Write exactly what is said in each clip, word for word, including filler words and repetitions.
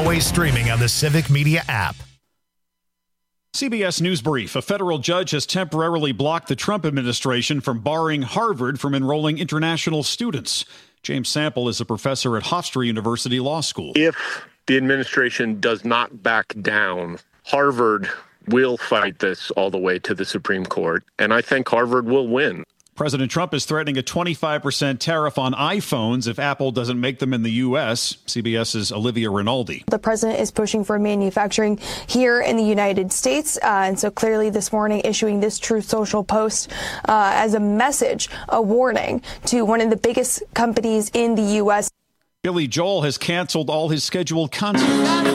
always streaming on the Civic Media app. C B S News Brief. A federal judge has temporarily blocked the Trump administration from barring Harvard from enrolling international students. James Sample is a professor at Hofstra University Law School. If the administration does not back down, Harvard will fight this all the way to the Supreme Court, and I think Harvard will win. President Trump is threatening a twenty-five percent tariff on iPhones if Apple doesn't make them in the U S. CBS's Olivia Rinaldi. The president is pushing for manufacturing here in the United States. Uh, and so clearly this morning issuing this Truth Social post uh, as a message, a warning to one of the biggest companies in the U S. Billy Joel has canceled all his scheduled concerts.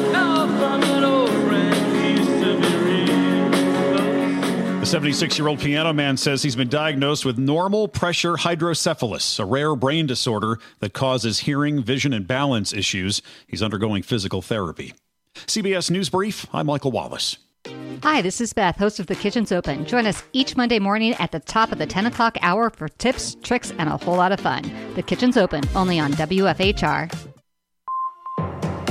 The seventy-six-year-old piano man says he's been diagnosed with normal pressure hydrocephalus, a rare brain disorder that causes hearing, vision, and balance issues. He's undergoing physical therapy. C B S News Brief, I'm Michael Wallace. Hi, this is Beth, host of The Kitchen's Open. Join us each Monday morning at the top of the ten o'clock hour for tips, tricks, and a whole lot of fun. The Kitchen's Open, only on W F H R. For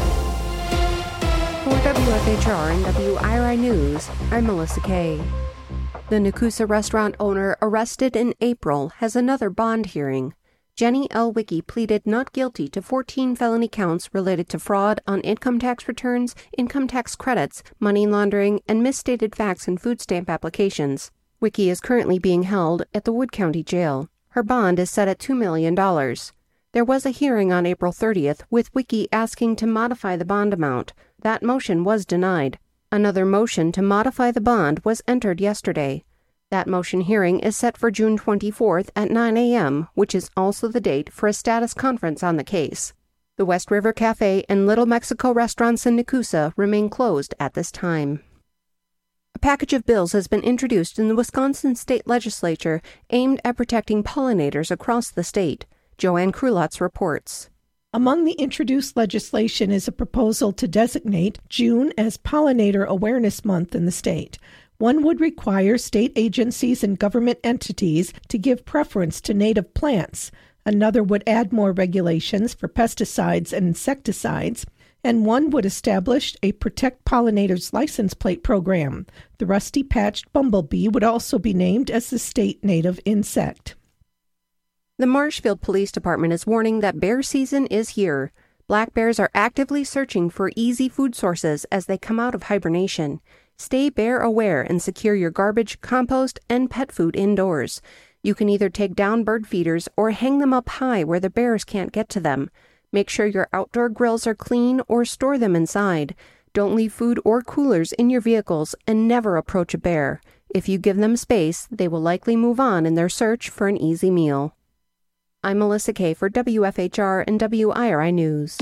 W F H R and W I R I News, I'm Melissa Kay. The Nakusa restaurant owner arrested in April has another bond hearing. Jenny L. Wicki pleaded not guilty to fourteen felony counts related to fraud on income tax returns, income tax credits, money laundering, and misstated facts in food stamp applications. Wicki is currently being held at the Wood County Jail. Her bond is set at two million dollars. There was a hearing on April thirtieth with Wicki asking to modify the bond amount. That motion was denied. Another motion to modify the bond was entered yesterday. That motion hearing is set for June twenty-fourth at nine a.m., which is also the date for a status conference on the case. The West River Cafe and Little Mexico restaurants in Nakusa remain closed at this time. A package of bills has been introduced in the Wisconsin State Legislature aimed at protecting pollinators across the state. Joanne Krulotz reports. Among the introduced legislation is a proposal to designate June as Pollinator Awareness Month in the state. One would require state agencies and government entities to give preference to native plants. Another would add more regulations for pesticides and insecticides. And one would establish a Protect Pollinators license plate program. The rusty-patched bumblebee would also be named as the state native insect. The Marshfield Police Department is warning that bear season is here. Black bears are actively searching for easy food sources as they come out of hibernation. Stay bear aware and secure your garbage, compost, and pet food indoors. You can either take down bird feeders or hang them up high where the bears can't get to them. Make sure your outdoor grills are clean or store them inside. Don't leave food or coolers in your vehicles and never approach a bear. If you give them space, they will likely move on in their search for an easy meal. I'm Melissa Kay for W F H R and W I R I News.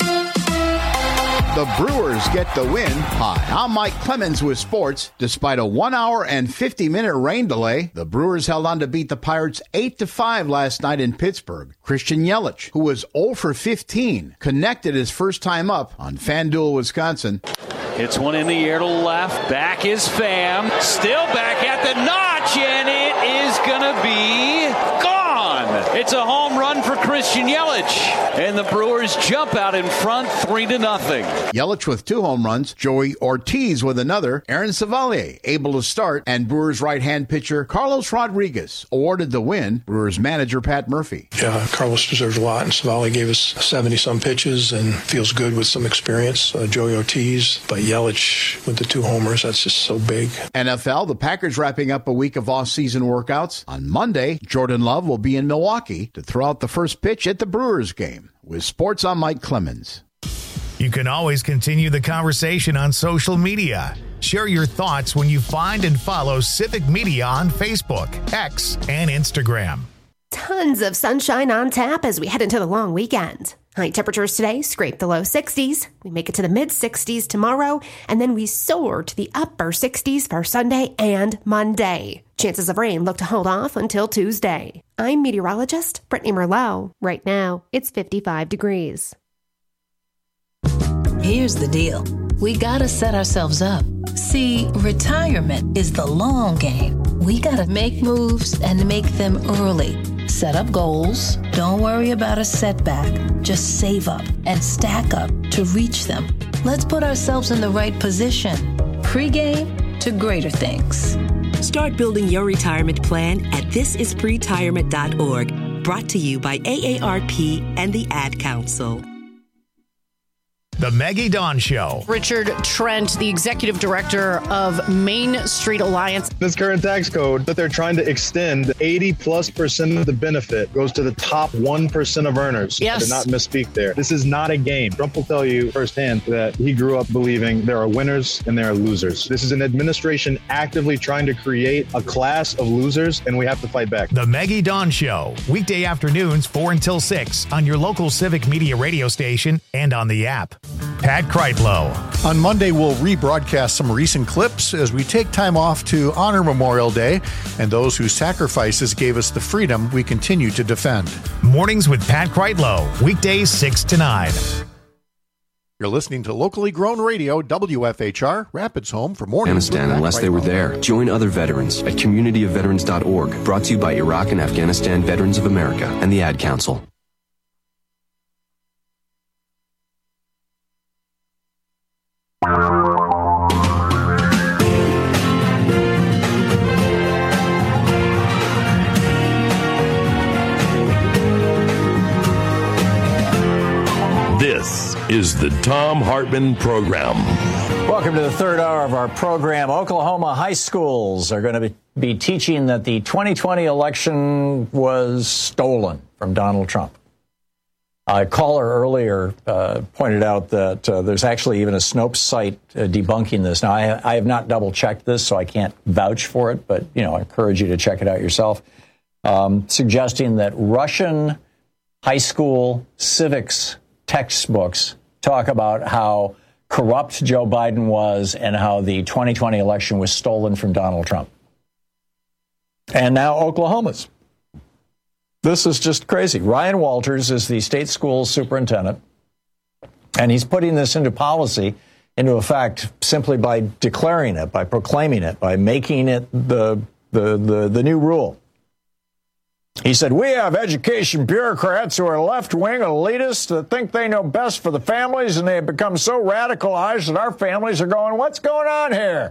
The Brewers get the win. Hi, I'm Mike Clemens with sports. Despite a one hour and fifty minute rain delay, the Brewers held on to beat the Pirates eight to five last night in Pittsburgh. Christian Yelich, who was zero for fifteen, connected his first time up on FanDuel, Wisconsin. Hits one in the air to left. Back is Pham. Still back at the notch, and it is going to be gone. It's a home run for Christian Yelich, and the Brewers jump out in front three to nothing. Yelich with two home runs, Joey Ortiz with another, Aaron Savalier able to start, and Brewers right-hand pitcher Carlos Rodriguez awarded the win. Brewers manager Pat Murphy. Yeah, Carlos deserves a lot, and Savalier gave us seventy-some pitches and feels good with some experience. Uh, Joey Ortiz, but Yelich with the two homers, that's just so big. N F L, the Packers wrapping up a week of off-season workouts. On Monday, Jordan Love will be in Milwaukee to throw out the first pitch at the Brewers game. With sports, I'm Mike Clemens. You can always continue the conversation on social media. Share your thoughts when you find and follow Civic Media on Facebook, X, and Instagram. Tons of sunshine on tap as we head into the long weekend. High temperatures today scrape the low sixties. We make it to the mid-sixties tomorrow, and then we soar to the upper sixties for Sunday and Monday. Chances of rain look to hold off until Tuesday. I'm meteorologist Brittany Merlot. Right now, it's fifty-five degrees. Here's the deal. We gotta set ourselves up. See, retirement is the long game. We gotta make moves and make them early. Set up goals. Don't worry about a setback. Just save up and stack up to reach them. Let's put ourselves in the right position. Pre-game to greater things. Start building your retirement plan at this is pretirement dot org. Brought to you by A A R P and the Ad Council. The Maggie Dawn Show. Richard Trent, the executive director of Main Street Alliance. This current tax code that they're trying to extend, eighty plus percent of the benefit goes to the top one percent of earners. Yes. I did not misspeak there. This is not a game. Trump will tell you firsthand that he grew up believing there are winners and there are losers. This is an administration actively trying to create a class of losers, and we have to fight back. The Maggie Dawn Show. Weekday afternoons, four until six on your local Civic Media radio station and on the app. Pat Kreitlow. On Monday, we'll rebroadcast some recent clips as we take time off to honor Memorial Day and those whose sacrifices gave us the freedom we continue to defend. Mornings with Pat Kreitlow. Weekdays six to nine. You're listening to locally grown radio, W F H R, Rapids Home for mornings. Afghanistan, unless they were there. Join other veterans at community of veterans dot org. Brought to you by Iraq and Afghanistan Veterans of America and the Ad Council. This is the Thom Hartmann Program. Welcome to the third hour of our program. Oklahoma high schools are going to be, be teaching that the twenty twenty election was stolen from Donald Trump. A caller earlier uh, pointed out that uh, there's actually even a Snopes site uh, debunking this. Now, I, I have not double-checked this, so I can't vouch for it, but, you know, I encourage you to check it out yourself, um, suggesting that Russian high school civics textbooks talk about how corrupt Joe Biden was and how the twenty twenty election was stolen from Donald Trump. And now Oklahoma's. This is just crazy. Ryan Walters is the state school superintendent, and he's putting this into policy, into effect, simply by declaring it, by proclaiming it, by making it the the the, the new rule. He said, we have education bureaucrats who are left-wing elitists that think they know best for the families, and they have become so radicalized that our families are going, what's going on here?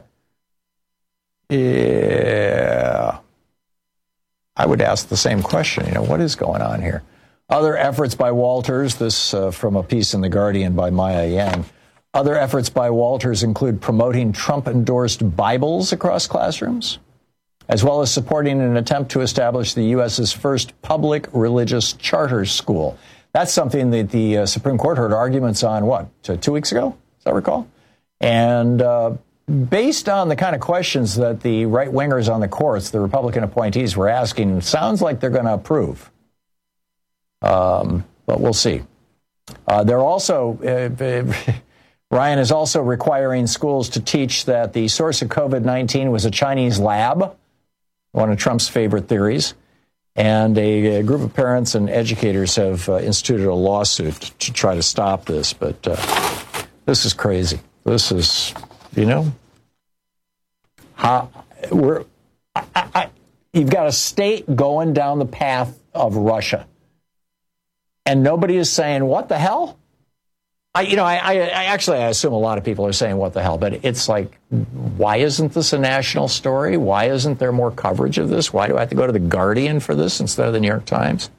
Yeah. I would ask the same question, you know, what is going on here? Other efforts by Walters, this uh, from a piece in The Guardian by Maya Yang. Other efforts by Walters include promoting Trump-endorsed Bibles across classrooms, as well as supporting an attempt to establish the U S's first public religious charter school. That's something that the uh, Supreme Court heard arguments on, what, two weeks ago, as I recall? And uh, based on the kind of questions that the right-wingers on the courts, the Republican appointees, were asking, it sounds like they're going to approve. Um, but we'll see. Uh, they're also, uh, Ryan is also requiring schools to teach that the source of COVID nineteen was a Chinese lab, one of Trump's favorite theories. And a, a group of parents and educators have uh, instituted a lawsuit to try to stop this. But uh, this is crazy. This is, you know, how we're, I, I, you've got a state going down the path of Russia. And nobody is saying, what the hell? I, you know, I, I, I actually, I assume a lot of people are saying, what the hell? But it's like, why isn't this a national story? Why isn't there more coverage of this? Why do I have to go to The Guardian for this instead of The New York Times?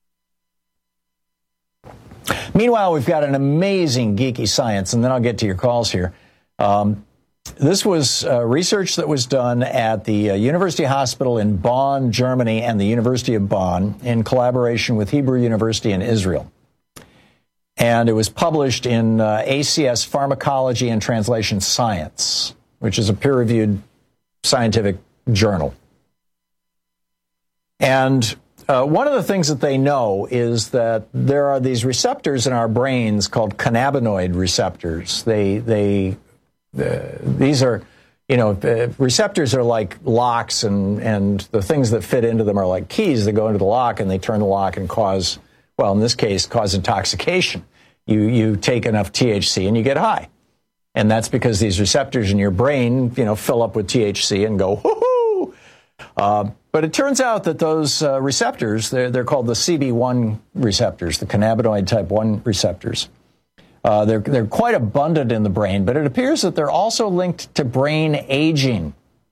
Meanwhile, we've got an amazing geeky science, and then I'll get to your calls here. Um, this was uh, research that was done at the uh, University Hospital in Bonn, Germany, and the University of Bonn in collaboration with Hebrew University in Israel. And it was published in uh, A C S Pharmacology and Translation Science, which is a peer-reviewed scientific journal. And uh, one of the things that they know is that there are these receptors in our brains called cannabinoid receptors. They, they, uh, these are, you know, uh, receptors are like locks, and, and the things that fit into them are like keys that go into the lock, and they turn the lock and cause, well, in this case, cause intoxication. You you take enough T H C and you get high. And that's because these receptors in your brain, you know, fill up with T H C and go, whoo-hoo! Uh, but it turns out that those uh, receptors, they're, they're called the C B one receptors, the cannabinoid type one receptors. Uh, they're, they're quite abundant in the brain, but it appears that they're also linked to brain aging.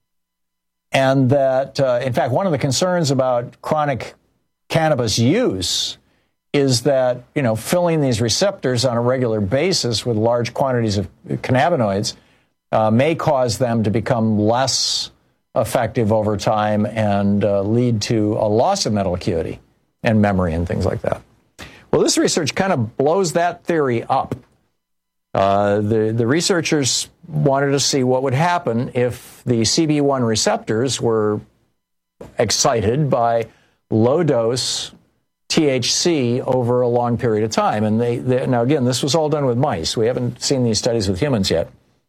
And that, uh, in fact, one of the concerns about chronic cannabis use is that, you know, filling these receptors on a regular basis with large quantities of cannabinoids uh, may cause them to become less effective over time and uh, lead to a loss of mental acuity and memory and things like that. Well, this research kind of blows that theory up. Uh, the, the researchers wanted to see what would happen if the C B one receptors were excited by low-dose T H C over a long period of time. And they, they now, again, this was all done with mice. We haven't seen these studies with humans yet.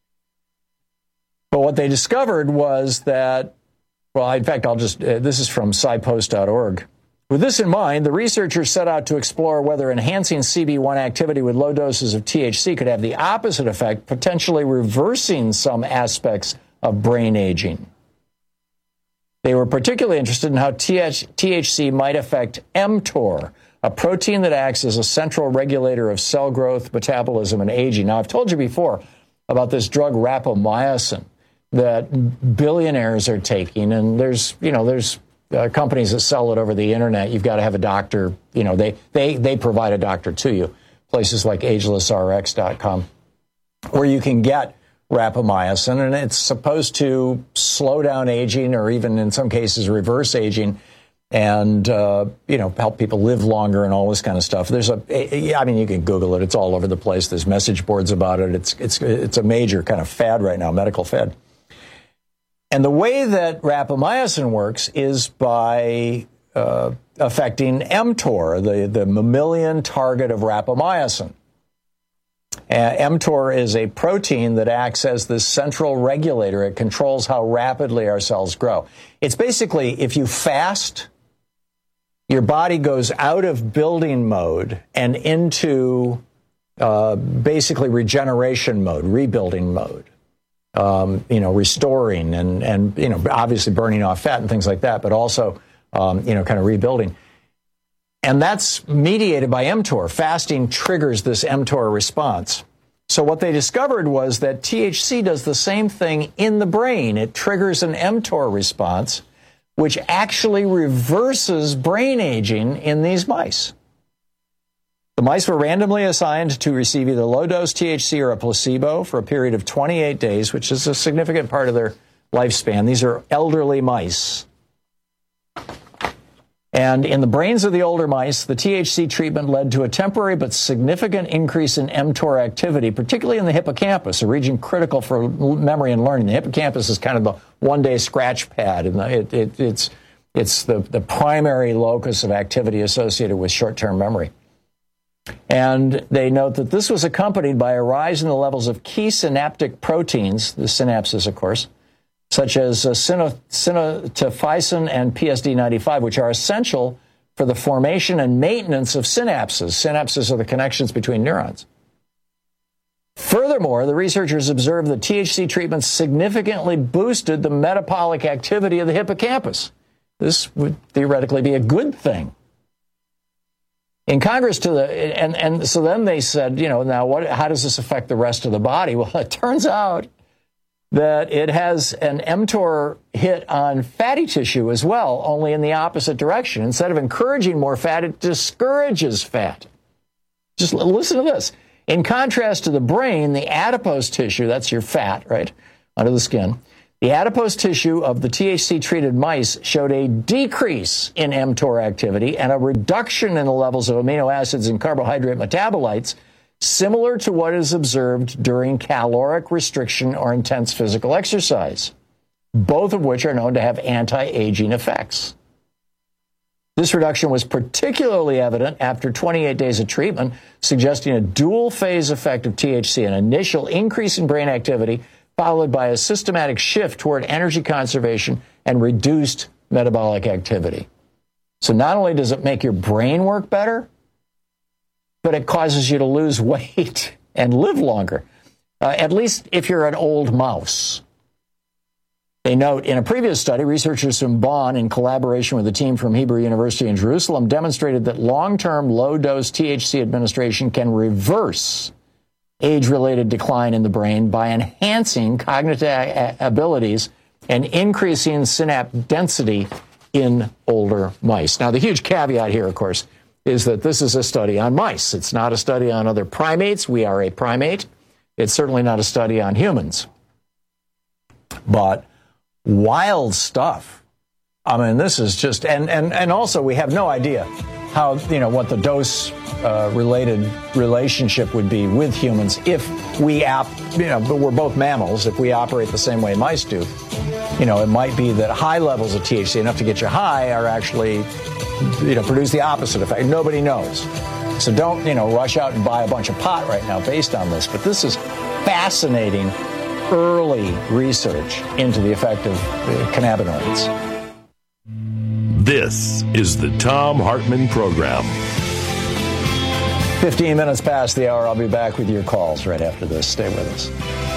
But what they discovered was that, well, in fact, I'll just, uh, this is from sci post dot org. With this in mind, the researchers set out to explore whether enhancing C B one activity with low doses of T H C could have the opposite effect, potentially reversing some aspects of brain aging. They were particularly interested in how T H C might affect mTOR, a protein that acts as a central regulator of cell growth, metabolism, and aging. Now, I've told you before about this drug rapamycin that billionaires are taking, and there's, you know, there's uh, companies that sell it over the internet. You've got to have a doctor, you know, they, they, they provide a doctor to you. Places like ageless R X dot com, where you can get rapamycin, and it's supposed to slow down aging or even in some cases reverse aging and, uh, you know, help people live longer and all this kind of stuff. There's a, I mean, you can Google it. It's all over the place. There's message boards about it. It's, it's, it's a major kind of fad right now, medical fad. And the way that rapamycin works is by uh, affecting mTOR, the, the mammalian target of rapamycin. Uh, mTOR is a protein that acts as the central regulator. It controls how rapidly our cells grow. It's basically, if you fast, your body goes out of building mode and into uh, basically regeneration mode, rebuilding mode. Um, you know, restoring and, and, you know, obviously burning off fat and things like that, but also, um, you know, kind of rebuilding. And that's mediated by mTOR. Fasting triggers this mTOR response. So what they discovered was that T H C does the same thing in the brain. It triggers an mTOR response, which actually reverses brain aging in these mice. The mice were randomly assigned to receive either low-dose T H C or a placebo for a period of twenty-eight days, which is a significant part of their lifespan. These are elderly mice. And in the brains of the older mice, the T H C treatment led to a temporary but significant increase in mTOR activity, particularly in the hippocampus, a region critical for memory and learning. The hippocampus is kind of the one-day scratch pad, and it, it, it's, it's the, the primary locus of activity associated with short-term memory. And they note that this was accompanied by a rise in the levels of key synaptic proteins, the synapses, of course, such as uh, synaptophysin and P S D ninety-five, which are essential for the formation and maintenance of synapses. Synapses are the connections between neurons. Furthermore, the researchers observed that T H C treatments significantly boosted the metabolic activity of the hippocampus. This would theoretically be a good thing. In Congress, to the and and so then they said, you know, now what? How does this affect the rest of the body? Well, it turns out that it has an mTOR hit on fatty tissue as well, only in the opposite direction. Instead of encouraging more fat, it discourages fat. Just listen to this. In contrast to the brain, the adipose tissue, that's your fat, right, under the skin, the adipose tissue of the T H C-treated mice showed a decrease in mTOR activity and a reduction in the levels of amino acids and carbohydrate metabolites, similar to what is observed during caloric restriction or intense physical exercise, both of which are known to have anti-aging effects. This reduction was particularly evident after twenty-eight days of treatment, suggesting a dual-phase effect of T H C, an initial increase in brain activity followed by a systematic shift toward energy conservation and reduced metabolic activity. So not only does it make your brain work better, but it causes you to lose weight and live longer, uh, at least if you're an old mouse. They note, in a previous study, researchers from Bonn, in collaboration with a team from Hebrew University in Jerusalem, demonstrated that long-term low-dose T H C administration can reverse age-related decline in the brain by enhancing cognitive abilities and increasing synapse density in older mice. Now, the huge caveat here, of course, is that this is a study on mice. It's not a study on other primates. We are a primate. It's certainly not a study on humans. But wild stuff. I mean, this is just, and, and, and also we have no idea how, you know, what the dose uh, related relationship would be with humans if we, ap, you know, but we're both mammals, if we operate the same way mice do. You know, it might be that high levels of T H C, enough to get you high, are actually, you know, produce the opposite effect. Nobody knows. So don't, you know, rush out and buy a bunch of pot right now based on this. But this is fascinating early research into the effect of uh, cannabinoids. This is the Thom Hartmann Program. fifteen minutes past the hour. I'll be back with your calls right after this. Stay with us.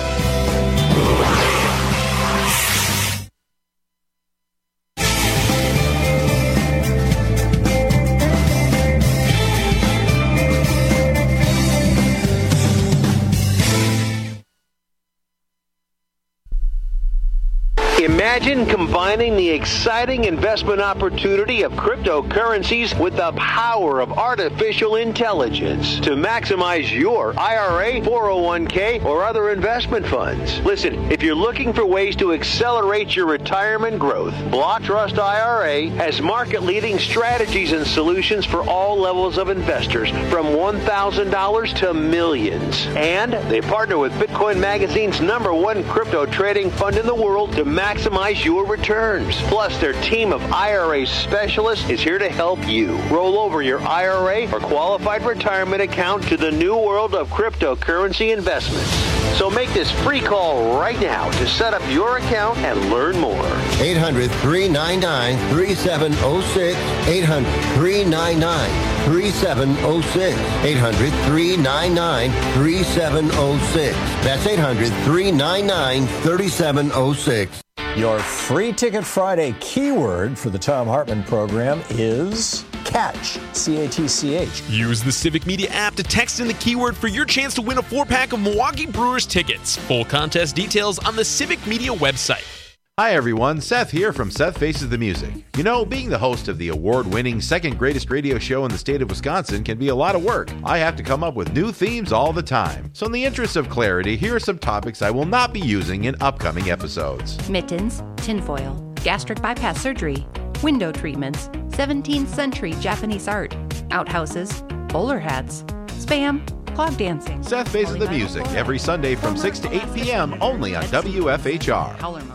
Imagine combining the exciting investment opportunity of cryptocurrencies with the power of artificial intelligence to maximize your I R A, four oh one k, or other investment funds. Listen, if you're looking for ways to accelerate your retirement growth, Block Trust I R A has market-leading strategies and solutions for all levels of investors, from one thousand dollars to millions. And they partner with Bitcoin Magazine's number one crypto trading fund in the world to maximize your returns. Plus, their team of I R A specialists is here to help you roll over your I R A or qualified retirement account to the new world of cryptocurrency investments. So make this free call right now to set up your account and learn more. eight hundred, three nine nine, three seven zero six. eight hundred, three nine nine, three seven zero six. eight hundred, three nine nine, three seven zero six. That's eight hundred, three nine nine, three seven zero six. Your Free Ticket Friday keyword for the Thom Hartmann Program is CATCH, C A T C H. Use the Civic Media app to text in the keyword for your chance to win a four-pack of Milwaukee Brewers tickets. Full contest details on the Civic Media website. Hi everyone, Seth here from Seth Faces the Music. You know, being the host of the award-winning second greatest radio show in the state of Wisconsin can be a lot of work. I have to come up with new themes all the time. So in the interest of clarity, here are some topics I will not be using in upcoming episodes. Mittens, tinfoil, gastric bypass surgery, window treatments, seventeenth century Japanese art, outhouses, bowler hats, spam, clog dancing. Seth Faces the Music, every Sunday from six to eight p.m. only on W F H R.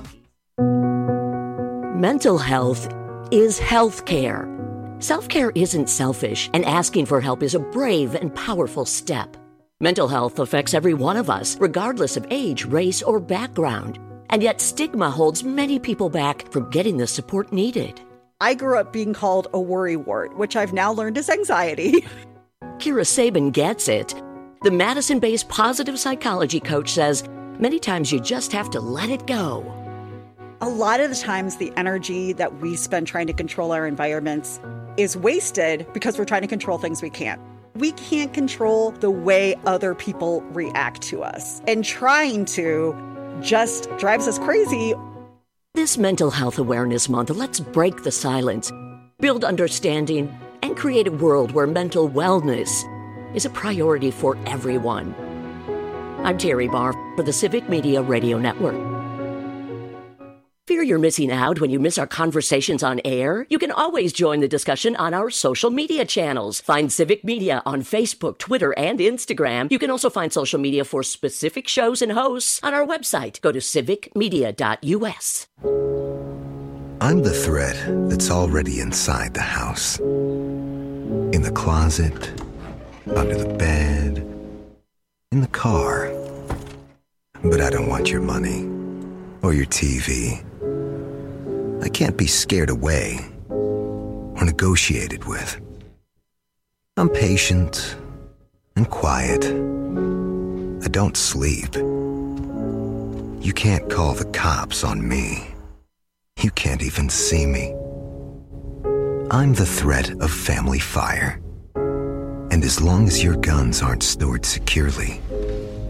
Mental health is health care. Self-care isn't selfish, and asking for help is a brave and powerful step. Mental health affects every one of us, regardless of age, race, or background. And yet stigma holds many people back from getting the support needed. I grew up being called a worrywart, which I've now learned is anxiety. Kira Sabin gets it. The Madison-based positive psychology coach says many times you just have to let it go. A lot of the times the energy that we spend trying to control our environments is wasted because we're trying to control things we can't. We can't control the way other people react to us, and trying to just drives us crazy. This Mental Health Awareness Month, let's break the silence, build understanding, and create a world where mental wellness is a priority for everyone. I'm Terry Barr for the Civic Media Radio Network. Fear you're missing out when you miss our conversations on air? You can always join the discussion on our social media channels. Find Civic Media on Facebook, Twitter, and Instagram. You can also find social media for specific shows and hosts on our website. Go to civic media dot u s. I'm the threat that's already inside the house. In the closet, under the bed, in the car. But I don't want your money or your T V. I can't be scared away or negotiated with. I'm patient and quiet. I don't sleep. You can't call the cops on me. You can't even see me. I'm the threat of family fire. And as long as your guns aren't stored securely,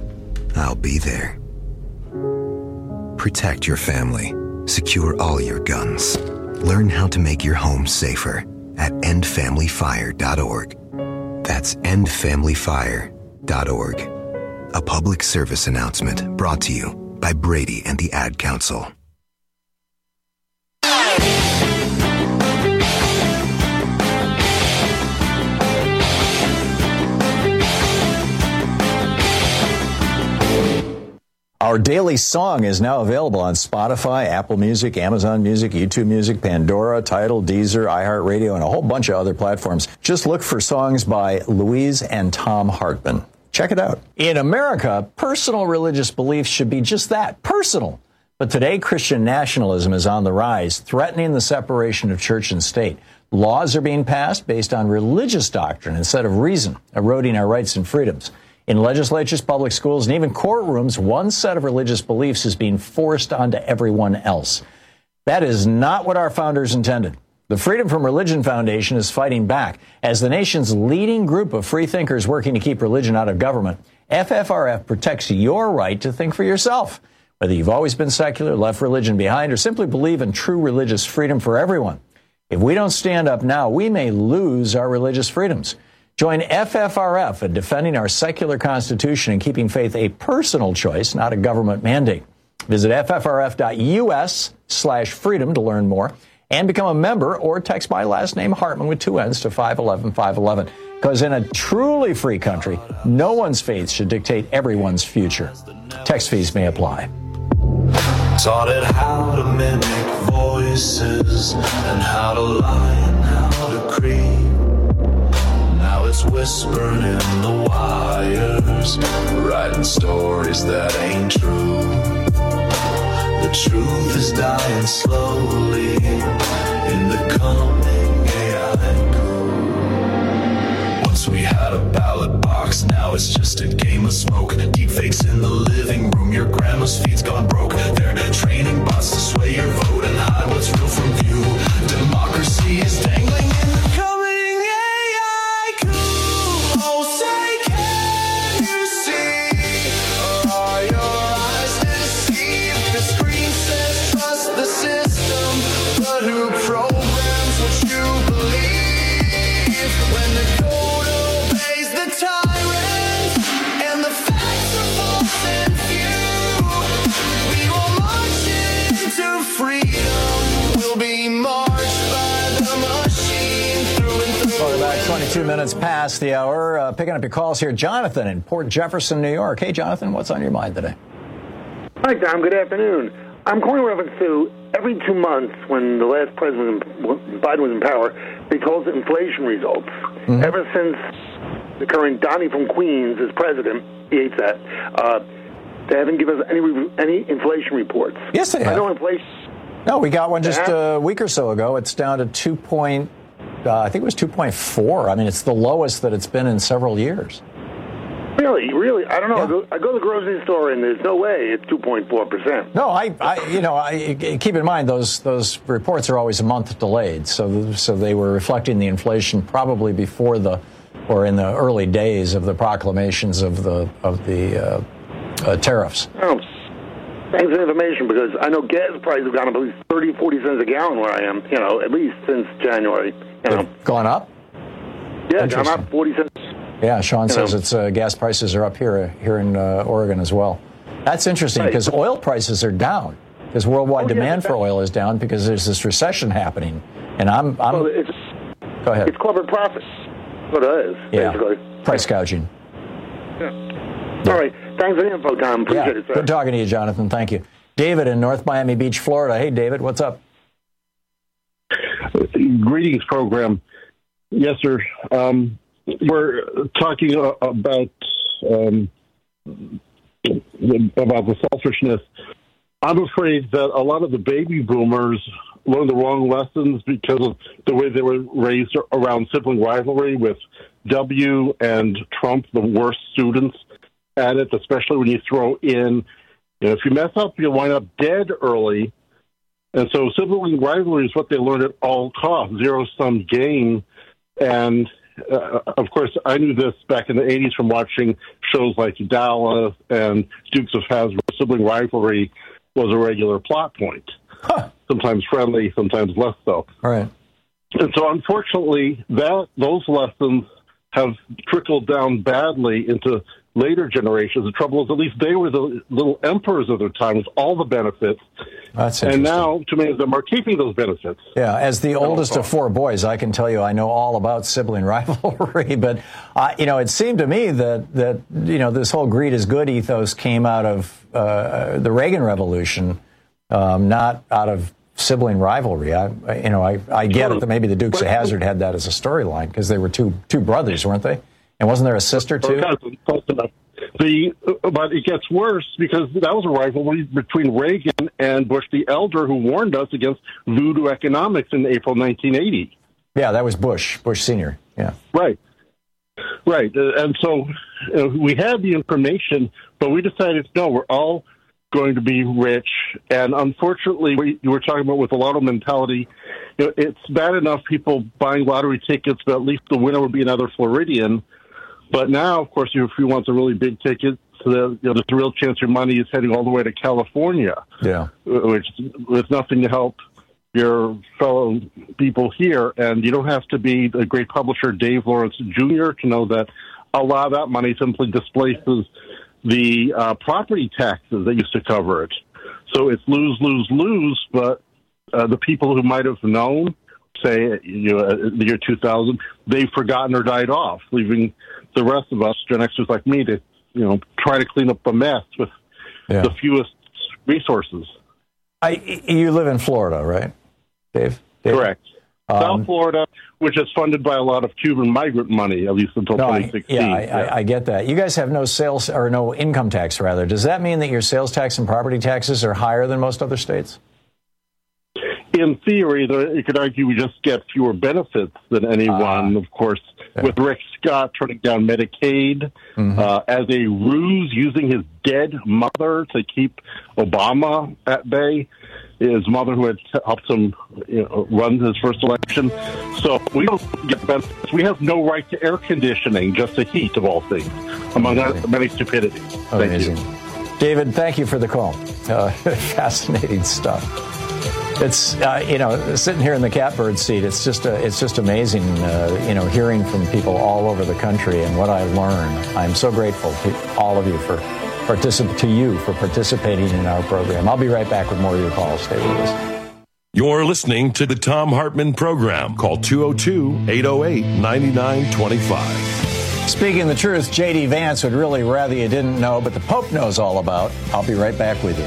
I'll be there. Protect your family. Secure all your guns. Learn how to make your home safer at end family fire dot org. That's end family fire dot org. A public service announcement brought to you by Brady and the Ad Council. Our daily song is now available on Spotify, Apple Music, Amazon Music, YouTube Music, Pandora, Tidal, Deezer, iHeartRadio, and a whole bunch of other platforms. Just look for songs by Louise and Tom Hartman. Check it out. In America, personal religious beliefs should be just that, personal. But today, Christian nationalism is on the rise, threatening the separation of church and state. Laws are being passed based on religious doctrine instead of reason, eroding our rights and freedoms. In legislatures, public schools, and even courtrooms, one set of religious beliefs is being forced onto everyone else. That is not what our founders intended. The Freedom from Religion Foundation is fighting back. As the nation's leading group of free thinkers working to keep religion out of government, F F R F protects your right to think for yourself. Whether you've always been secular, left religion behind, or simply believe in true religious freedom for everyone. If we don't stand up now, we may lose our religious freedoms. Join F F R F in defending our secular constitution and keeping faith a personal choice, not a government mandate. Visit F F R F dot U S slash freedom to learn more and become a member, or text my last name Hartman with two N's to five eleven five eleven. Because in a truly free country, no one's faith should dictate everyone's future. Text fees may apply. Taught it how to mimic voices and how to lie and how to creep. Now it's whispered in the wires, writing stories that ain't true. The truth is dying slowly in the coming A I coup. Once we had a ballot box, now it's just a game of smoke. Deepfakes in the living room, your grandma's feed's gone broke. They're training bots to sway your vote and hide what's real from view. Democracy is dangling in the coming A I coup. Oh, say can you see? Are your eyes deceived? The screen says trust the system, but who programs what you believe? When the code obeys the tyrant and the facts are false and few, we will march into freedom. We'll be marched by the machine through and through. Welcome back. twenty-two minutes past the hour. Uh, picking up your calls here. Jonathan in Port Jefferson, New York. Hey, Jonathan, what's on your mind today? Hi, Tom. Good afternoon. I'm calling in reference to every two months when the last president, Biden, was in power, they told us inflation results. Mm-hmm. Ever since the current Donnie from Queens is president, he hates that, uh, they haven't given us any any inflation reports. Yes, they have. I know inflation. No, we got one just a week or so ago. It's down to two point, uh, I think it was two point four. I mean, it's the lowest that it's been in several years. Really, really, I don't know. Yeah. I, go, I go to the grocery store and there's no way it's two point four percent. No, I, I, you know, I keep in mind those those reports are always a month delayed, so so they were reflecting the inflation probably before the, or in the early days of the proclamations of the of the uh, uh, tariffs. Oh, thanks for the information, because I know gas prices have gone up at least thirty, forty cents a gallon where I am. You know, at least since January. You know, They've gone up. Yeah, gone up forty cents. Yeah, Sean says it's uh, gas prices are up here here in uh, Oregon as well. That's interesting because right. oil prices are down because worldwide oh, demand yeah, for oil is down because there's this recession happening. And I'm, I'm well, it's, go ahead. It's corporate profits. What it is, yeah. basically. Price gouging. Yeah. yeah. All right. Thanks for the info, Tom. Appreciate yeah. it, sir. Good talking to you, Jonathan. Thank you. David in North Miami Beach, Florida. Hey, David, what's up? Greetings, program. Yes, sir. Um, We're talking about um, about the selfishness. I'm afraid that a lot of the baby boomers learned the wrong lessons because of the way they were raised around sibling rivalry, with W and Trump the worst students at it, especially when you throw in, you know, if you mess up, you'll wind up dead early. And so sibling rivalry is what they learned at all costs, zero-sum game. And uh, of course, I knew this back in the eighties from watching shows like Dallas and Dukes of Hazzard. Sibling rivalry was a regular plot point, huh. sometimes friendly, sometimes less so. All right. And so, unfortunately, that those lessons have trickled down badly into later generations. The trouble is, at least they were the little emperors of their time with all the benefits. That's and now, too many of them are keeping those benefits. Yeah, as the oldest of four boys, I can tell you I know all about sibling rivalry. But, uh, you know, it seemed to me that, that, you know, this whole greed is good ethos came out of uh, the Reagan Revolution, um, not out of sibling rivalry. I, I you know, I, I get it that maybe the Dukes of Hazzard had that as a storyline because they were two two brothers, weren't they? And wasn't there a sister, too? The, but it gets worse because that was a rivalry between Reagan and Bush the Elder, who warned us against voodoo economics in April nineteen eighty. Yeah, that was Bush, Bush Senior. Yeah. Right. Right. Uh, and so uh, we had the information, but we decided, no, we're all going to be rich. And unfortunately, we, you were talking about with the lotto mentality, you know, it's bad enough people buying lottery tickets, but at least the winner would be another Floridian. But now, of course, if you want a really big ticket, so that, you know, there's a real chance your money is heading all the way to California. Yeah. Which with nothing to help your fellow people here. And you don't have to be the great publisher Dave Lawrence Junior to know that a lot of that money simply displaces the uh, property taxes that used to cover it. So it's lose, lose, lose. But uh, the people who might have known, say, you know, in the year two thousand, they've forgotten or died off, leaving the rest of us, Gen Xers like me, to, you know, try to clean up the mess with yeah. the fewest resources. I, you live in Florida, right, Dave? Dave? Correct. Um, South Florida, which is funded by a lot of Cuban migrant money, at least until no, twenty sixteen. I, yeah, I, I, I get that. You guys have no sales or no income tax, rather. Does that mean that your sales tax and property taxes are higher than most other states? In theory, you could argue we just get fewer benefits than anyone. Uh, of course, yeah. with Rick Scott turning down Medicaid mm-hmm. uh, as a ruse, using his dead mother to keep Obama at bay, his mother who had helped him you know, run his first election. So we don't get benefits. We have no right to air conditioning, just the heat of all things, among Amazing. many stupidities. Thank Amazing. you. David, thank you for the call. Uh, fascinating stuff. It's uh, you know, sitting here in the catbird seat. It's just uh, it's just amazing, uh, you know, hearing from people all over the country and what I learn. I'm so grateful to all of you for particip- to you for participating in our program. I'll be right back with more of your calls. Stay with us. You're listening to the Thom Hartmann Program. Call two oh two, eight oh eight, nine nine two five. Speaking the truth, J D. Vance would really rather you didn't know, but the Pope knows all about. I'll be right back with you.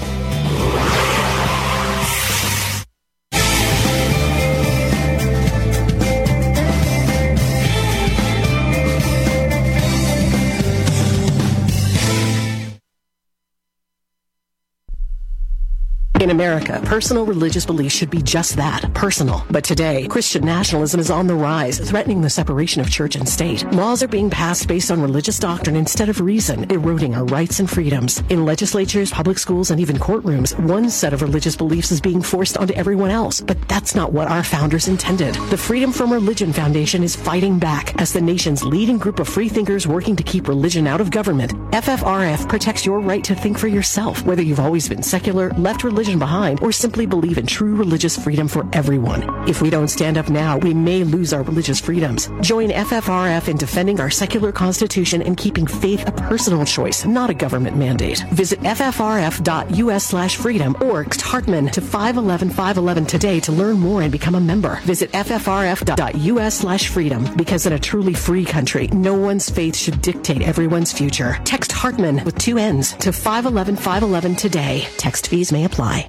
In America, personal religious beliefs should be just that, personal. But today, Christian nationalism is on the rise, threatening the separation of church and state. Laws are being passed based on religious doctrine instead of reason, eroding our rights and freedoms. In legislatures, public schools, and even courtrooms, one set of religious beliefs is being forced onto everyone else. But that's not what our founders intended. The Freedom from Religion Foundation is fighting back as the nation's leading group of freethinkers working to keep religion out of government. F F R F protects your right to think for yourself, whether you've always been secular, left religion behind, or simply believe in true religious freedom for everyone. If we don't stand up now, we may lose our religious freedoms. Join F F R F in defending our secular constitution and keeping faith a personal choice, not a government mandate. Visit F F R F dot U S slash freedom or text Hartman to five one one five one one today to learn more and become a member. Visit F F R F dot U S slash freedom, because in a truly free country, no one's faith should dictate everyone's future. Text Hartman with two N's to five one one five one one today. Text fees may apply.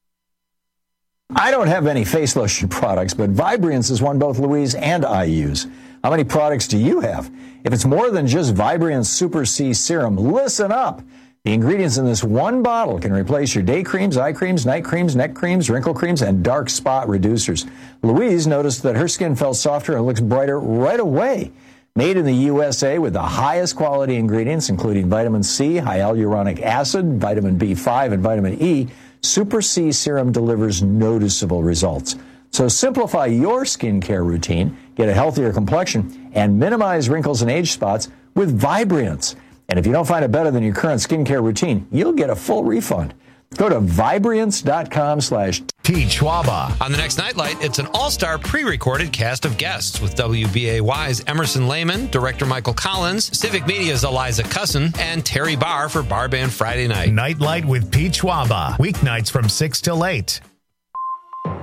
I don't have any face lotion products, but Vibriance is one both Louise and I use. How many products do you have? If it's more than just Vibriance Super C Serum, listen up. The ingredients in this one bottle can replace your day creams, eye creams, night creams, neck creams, wrinkle creams, and dark spot reducers. Louise noticed that her skin felt softer and looks brighter right away. Made in the U S A with the highest quality ingredients, including vitamin C, hyaluronic acid, vitamin B five, and vitamin E, Super C Serum delivers noticeable results. So simplify your skincare routine. Get Get a healthier complexion and minimize wrinkles and age spots with Vibriance. And if you don't find it better than your current skincare routine, you'll get a full refund. Go to Vibriance.com slash Pete Schwaba. On the next Nightlight, it's an all-star pre-recorded cast of guests with W B A Y's Emerson Lehman, director Michael Collins, Civic Media's Eliza Cussin, and Terry Barr for Bar Band Friday Night. Nightlight with Pete Schwaba. Weeknights from six till eight. For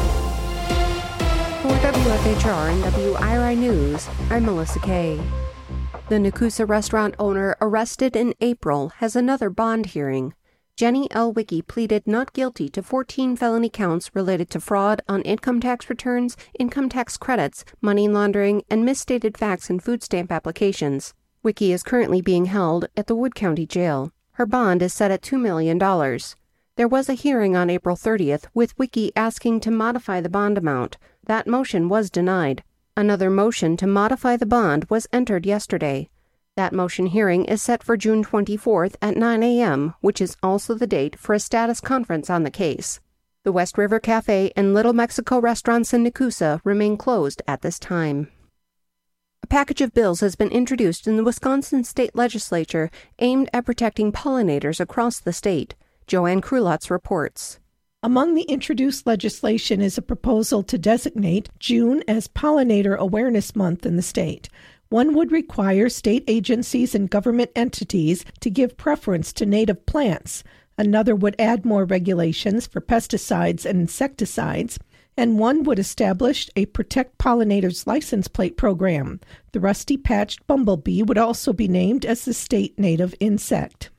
W F H R and W I R I News, I'm Melissa Kay. The Nakusa restaurant owner arrested in April has another bond hearing. Jenny L. Wicki pleaded not guilty to fourteen felony counts related to fraud on income tax returns, income tax credits, money laundering, and misstated facts in food stamp applications. Wicki is currently being held at the Wood County Jail. Her bond is set at two million dollars. There was a hearing on April thirtieth with Wicki asking to modify the bond amount. That motion was denied. Another motion to modify the bond was entered yesterday. That motion hearing is set for June twenty-fourth at nine a.m., which is also the date for a status conference on the case. The West River Cafe and Little Mexico restaurants in Nakusa remain closed at this time. A package of bills has been introduced in the Wisconsin State Legislature aimed at protecting pollinators across the state. Joanne Krulotz reports. Among the introduced legislation is a proposal to designate June as Pollinator Awareness Month in the state. One would require state agencies and government entities to give preference to native plants. Another would add more regulations for pesticides and insecticides. And one would establish a Protect Pollinators license plate program. The rusty-patched bumblebee would also be named as the state native insect.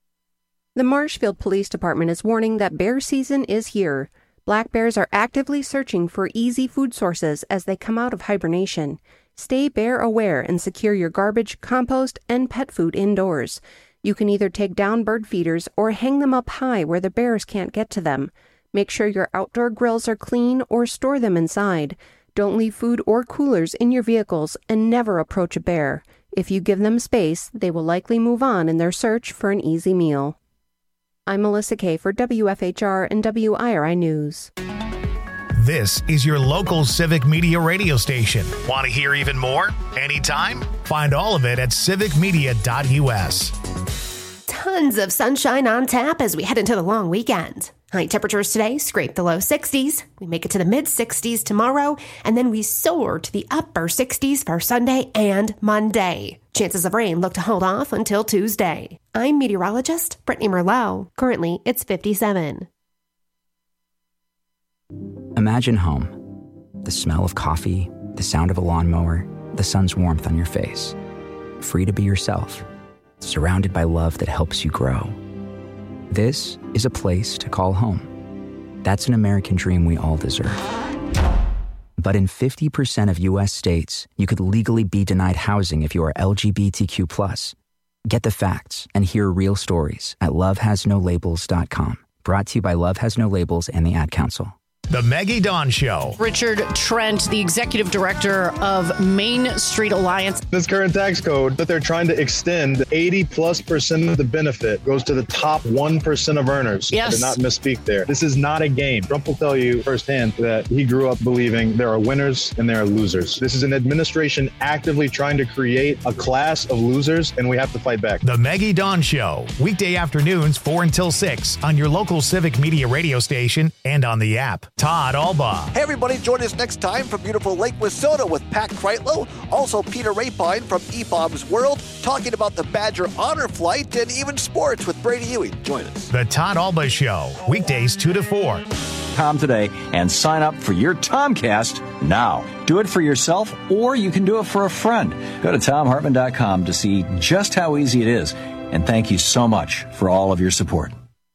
The Marshfield Police Department is warning that bear season is here. Black bears are actively searching for easy food sources as they come out of hibernation. Stay bear aware and secure your garbage, compost, and pet food indoors. You can either take down bird feeders or hang them up high where the bears can't get to them. Make sure your outdoor grills are clean or store them inside. Don't leave food or coolers in your vehicles and never approach a bear. If you give them space, they will likely move on in their search for an easy meal. I'm Melissa Kay for W F H R and W I R I News. This is your local Civic Media radio station. Want to hear even more? Anytime? Find all of it at civic media dot u s. Tons of sunshine on tap as we head into the long weekend. High temperatures today scrape the low sixties. We make it to the mid-sixties tomorrow, and then we soar to the upper sixties for Sunday and Monday. Chances of rain look to hold off until Tuesday. I'm meteorologist Brittany Merlot. Currently, it's fifty-seven. Imagine home. The smell of coffee, the sound of a lawnmower, the sun's warmth on your face. Free to be yourself. Surrounded by love that helps you grow. This is a place to call home. That's an American dream we all deserve. But in fifty percent of U S states, you could legally be denied housing if you are L G B T Q plus. Get the facts and hear real stories at love has no labels dot com. Brought to you by Love Has No Labels and the Ad Council. The Maggie Dawn Show. Richard Trent, the executive director of Main Street Alliance. This current tax code that they're trying to extend, eighty plus percent of the benefit goes to the top one percent of earners. Yes. I did not misspeak there. This is not a game. Trump will tell you firsthand that he grew up believing there are winners and there are losers. This is an administration actively trying to create a class of losers, and we have to fight back. The Maggie Dawn Show. Weekday afternoons, four until six on your local Civic Media radio station and on the app. Todd Alba. Hey, everybody, join us next time from beautiful Lake Wissota with Pat Kreitlow, also Peter Rapine from E B O B's World, talking about the Badger Honor Flight and even sports with Brady Ewing. Join us. The Todd Alba Show, weekdays two to four. Tom today and sign up for your Tomcast now. Do it for yourself, or you can do it for a friend. Go to tom hartman dot com to see just how easy it is. And thank you so much for all of your support.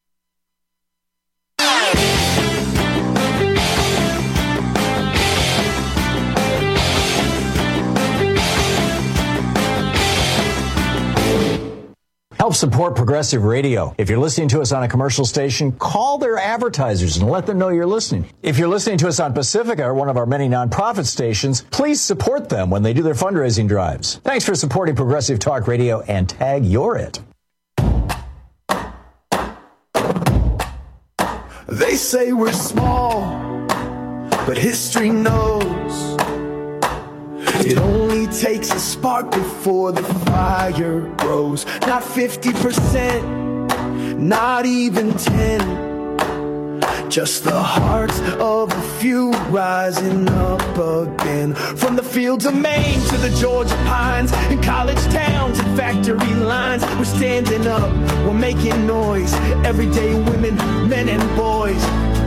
Help support Progressive Radio. If you're listening to us on a commercial station, call their advertisers and let them know you're listening. If you're listening to us on Pacifica, or one of our many nonprofit stations, please support them when they do their fundraising drives. Thanks for supporting Progressive Talk Radio, and tag you're it. They say we're small, but history knows It only takes a spark before the fire grows. Not fifty percent, not even ten. Just the hearts of a few rising up again. From the fields of Maine to the Georgia pines, and college towns and factory lines, we're standing up, we're making noise. Everyday women, men and boys.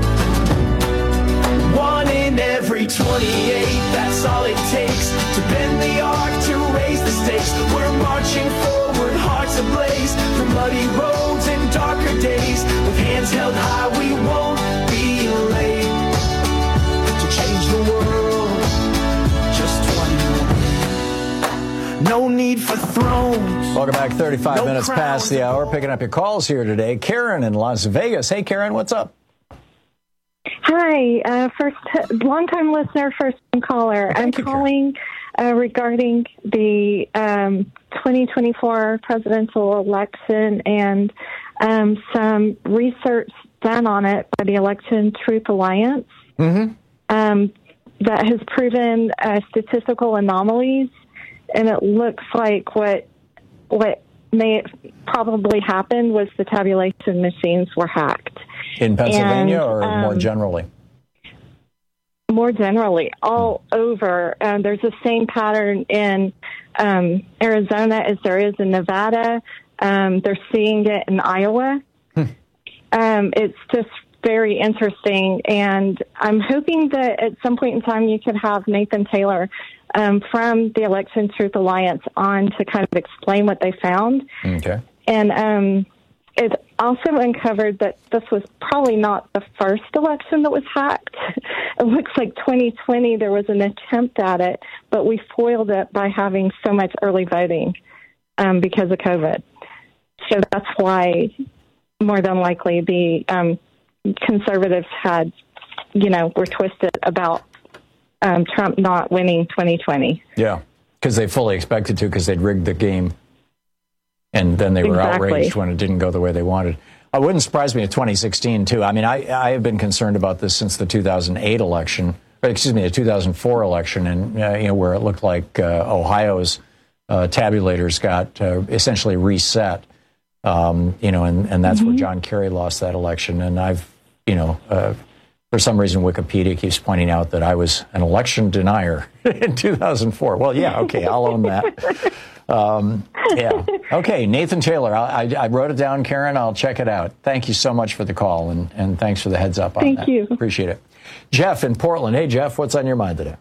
One in every twenty-eight, that's all it takes to bend the arc, to raise the stakes. We're marching forward, hearts ablaze, through muddy roads and darker days. With hands held high, we won't be late to change the world. Just one more. No need for thrones. Welcome back. thirty-five No minutes past the hour. Picking up your calls here today. Karen in Las Vegas. Hey, Karen, what's up? Hi, uh, first long-time listener, first-time caller. I'm calling uh, regarding the um, twenty twenty-four presidential election and um, some research done on it by the Election Truth Alliance mm-hmm. um, that has proven uh, statistical anomalies, and it looks like what what may probably happened was the tabulation machines were hacked. In Pennsylvania and, or um, more generally? More generally, all over. Um, there's the same pattern in um, Arizona as there is in Nevada. Um, they're seeing it in Iowa. Hmm. Um, it's just very interesting, and I'm hoping that at some point in time you could have Nathan Taylor um, from the Election Truth Alliance on to kind of explain what they found. Okay. And um, it also uncovered that this was probably not the first election that was hacked. It looks like twenty twenty, there was an attempt at it, but we foiled it by having so much early voting um, because of COVID. So that's why, more than likely, the um, conservatives had, you know, were twisted about um, Trump not winning twenty twenty. Yeah, because they fully expected to, because they'd rigged the game. And then they were Exactly. outraged when it didn't go the way they wanted. It wouldn't surprise me in twenty sixteen, too. I mean, I, I have been concerned about this since the two thousand eight election, or excuse me, the two thousand four election, and uh, you know, where it looked like uh, Ohio's uh, tabulators got uh, essentially reset. Um, you know, and, and that's Mm-hmm. where John Kerry lost that election. And I've, you know, uh, for some reason, Wikipedia keeps pointing out that I was an election denier in two thousand four. Well, yeah, okay, I'll own that. Um, yeah. Okay, Nathan Taylor. I, I, I wrote it down, Karen. I'll check it out. Thank you so much for the call, and, and thanks for the heads up on Thank that. you. Appreciate it. Jeff in Portland. Hey, Jeff, what's on your mind today?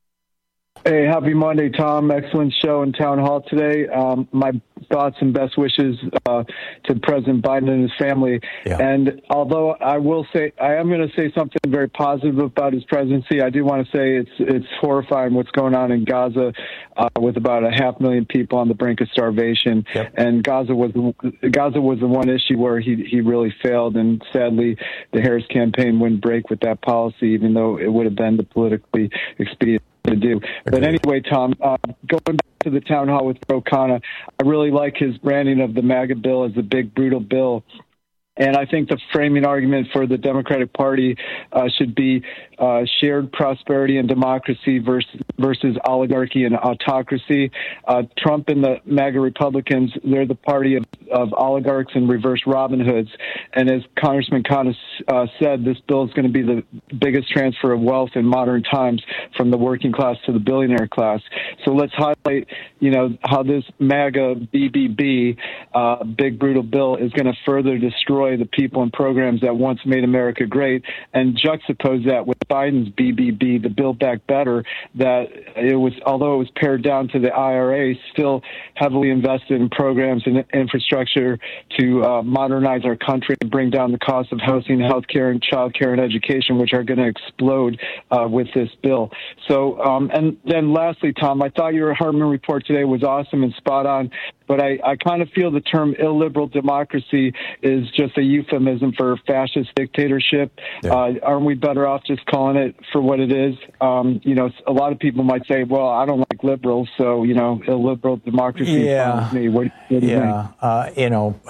Hey, happy Monday, Tom. Excellent show in Town Hall today. Um, my thoughts and best wishes uh, to President Biden and his family. Yeah. And although I will say, I am going to say something very positive about his presidency, I do want to say it's it's horrifying what's going on in Gaza uh, with about a half million people on the brink of starvation. Yep. And Gaza was Gaza was the one issue where he, he really failed. And sadly, the Harris campaign wouldn't break with that policy, even though it would have been the politically expedient to do. But anyway, Tom, uh, going back to the town hall with Ro Khanna, I really like his branding of the MAGA bill as the big, brutal bill. And I think the framing argument for the Democratic Party uh, should be uh, shared prosperity and democracy versus, versus oligarchy and autocracy. Uh, Trump and the MAGA Republicans, they're the party of, of oligarchs and reverse Robin Hoods. And as Congressman Khanna uh, said, this bill is going to be the biggest transfer of wealth in modern times from the working class to the billionaire class. So let's highlight, you know, how this MAGA B B B, uh, big brutal bill, is going to further destroy the people and programs that once made America great, and juxtapose that with Biden's B B B, the Build Back Better, that it was, although it was pared down to the I R A, still heavily invested in programs and infrastructure to uh, modernize our country and bring down the cost of housing, health care, and child care and education, which are going to explode uh, with this bill. So, um, and then lastly, Tom, I thought your Hartman report today was awesome and spot on, but I, I kind of feel the term illiberal democracy is just a euphemism for fascist dictatorship. Yeah. Uh, aren't we better off just calling it for what it is? Um, you know, a lot of people might say, well, I don't like liberals, so, you know, illiberal democracy Yeah. is fine with me. What, what do you yeah. think? Uh, you know,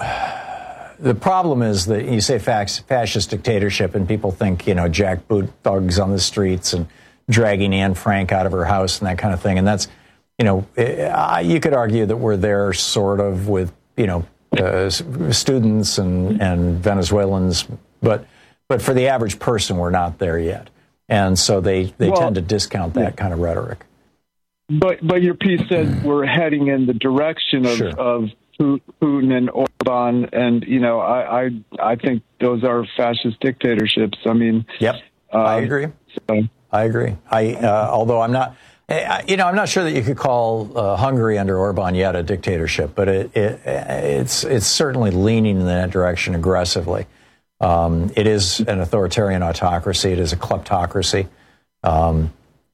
the problem is that you say fascist dictatorship and people think, you know, jackboot thugs on the streets and dragging Anne Frank out of her house and that kind of thing. And that's you know, uh, you could argue that we're there sort of with, you know, uh, students and, and Venezuelans, but but for the average person, we're not there yet. And so they, they Well, tend to discount that kind of rhetoric. But but your piece said we're heading in the direction of, Sure. of Putin and Orban, and you know I, I I think those are fascist dictatorships. I mean, yep, um, I agree. So. I agree. I uh, although I'm not, you know, I'm not sure that you could call uh, Hungary under Orban yet a dictatorship, but it, it it's it's certainly leaning in that direction aggressively. Um, it is an authoritarian autocracy. It is a kleptocracy. Um,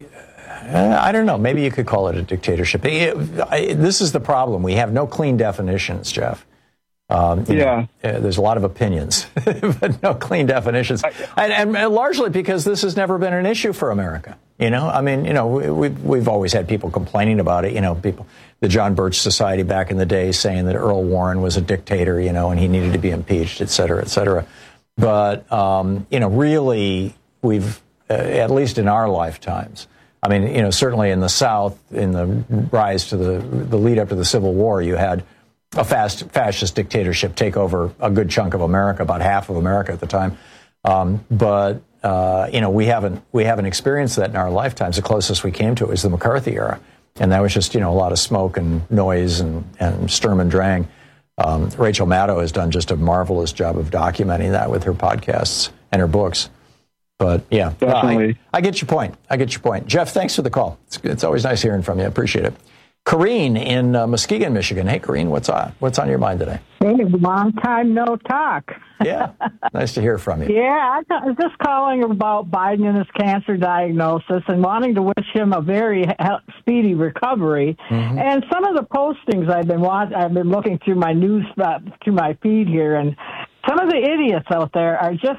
I don't know. Maybe you could call it a dictatorship. It, I, this is the problem. We have no clean definitions, Jeff. Um, you yeah. know, uh, there's a lot of opinions, but no clean definitions. And, and, and largely because this has never been an issue for America. You know, I mean, you know, we, we've, we've always had people complaining about it. You know, people, the John Birch Society back in the day saying that Earl Warren was a dictator, you know, and he needed to be impeached, et cetera, et cetera. But, um, you know, really, we've, uh, at least in our lifetimes, I mean, you know, certainly in the South, in the rise to the, the lead up to the Civil War, you had a fast fascist dictatorship take over a good chunk of America, about half of America at the time. Um, but, uh, you know, we haven't we haven't experienced that in our lifetimes. The closest we came to it was the McCarthy era. And that was just, you know, a lot of smoke and noise and, and Sturm and Drang. Um, Rachel Maddow has done just a marvelous job of documenting that with her podcasts and her books. But, yeah, Definitely. I, I get your point. I get your point. Jeff, thanks for the call. It's, it's always nice hearing from you. I appreciate it. Kareen in uh, Muskegon, Michigan. Hey, Kareen, what's on? What's on your mind today? Hey, long time no talk. Yeah, nice to hear from you. Yeah, I was just calling about Biden and his cancer diagnosis and wanting to wish him a very speedy recovery. Mm-hmm. And some of the postings I've been watching, I've been looking through my news, uh, through my feed here, and some of the idiots out there are just.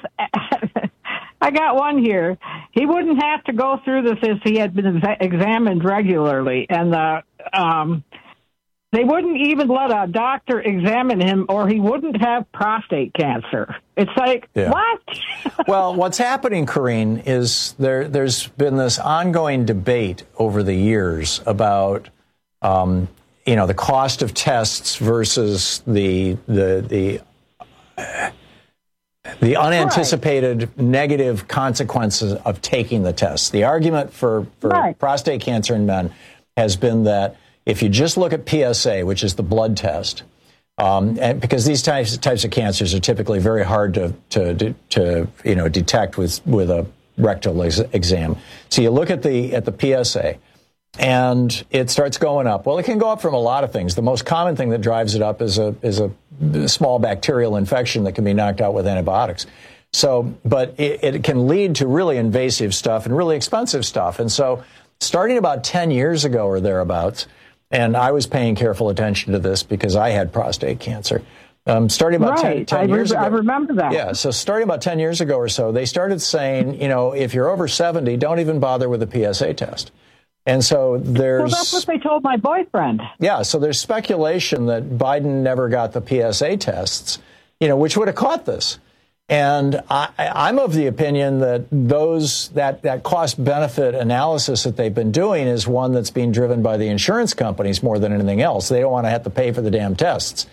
I got one here. He wouldn't have to go through this if he had been exa- examined regularly, and the. Um, They wouldn't even let a doctor examine him, or he wouldn't have prostate cancer. It's like, yeah. what? Well, what's happening, Kareen, is there, there's been this ongoing debate over the years about, um, you know, the cost of tests versus the the the uh, the unanticipated right. negative consequences of taking the test. The argument for, for right. prostate cancer in men has been that if you just look at P S A, which is the blood test, um, and because these types types of cancers are typically very hard to to to you know detect with with a rectal ex- exam, so you look at the at the P S A, and it starts going up. Well, it can go up from a lot of things. The most common thing that drives it up is a is a small bacterial infection that can be knocked out with antibiotics. So, but it, it can lead to really invasive stuff and really expensive stuff. And so, starting about ten years ago or thereabouts. And I was paying careful attention to this because I had prostate cancer. Um, starting about right. ten, ten I re- years ago. I remember that. Yeah, so starting about ten years ago or so, they started saying, you know, if you're over seventy, don't even bother with a P S A test. And so there's... Well, that's what they told my boyfriend. Yeah, so there's speculation that Biden never got the P S A tests, you know, which would have caught this. And I, I'm of the opinion that those that, that cost-benefit analysis that they've been doing is one that's being driven by the insurance companies more than anything else. They don't want to have to pay for the damn tests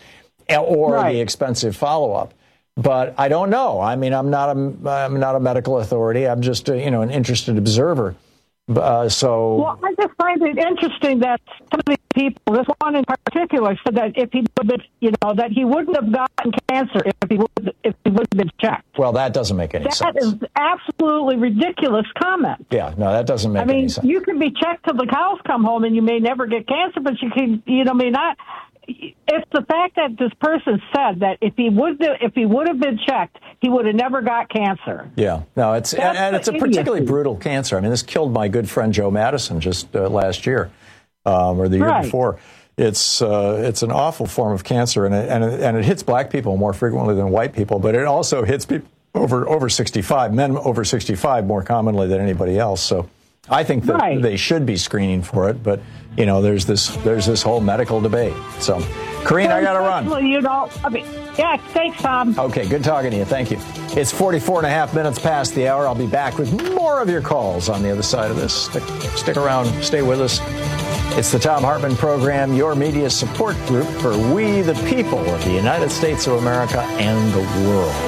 or right. the expensive follow-up. But I don't know. I mean, I'm not a I'm not a medical authority. I'm just a, you know an interested observer. Uh, so well, I just find it interesting that some of these people, this one in particular, said that if he would, you know, that he wouldn't have gotten cancer if he would if he would have been checked. Well, that doesn't make any that sense. That is absolutely ridiculous comment. Yeah, no, that doesn't make I mean, any sense. You can be checked till the cows come home, and you may never get cancer, but you can, you know, may not. It's the fact that this person said that if he would if he would have been checked, he would have never got cancer. Yeah, no, it's and, and it's a particularly idiocy. brutal cancer. I mean, this killed my good friend Joe Madison just uh, last year, um, or the year right. before. It's uh, it's an awful form of cancer, and it, and it, and it hits black people more frequently than white people, but it also hits people over over sixty-five, men over sixty-five more commonly than anybody else. So I think that right. they should be screening for it, but you know, there's this there's this whole medical debate. So, Kareen, I got to run. Well, you know, I mean, yeah, thanks, Tom. Okay, good talking to you. Thank you. It's forty-four and a half minutes past the hour. I'll be back with more of your calls on the other side of this. Stick, stick around. Stay with us. It's the Thom Hartmann Program, your media support group for we the people of the United States of America and the world.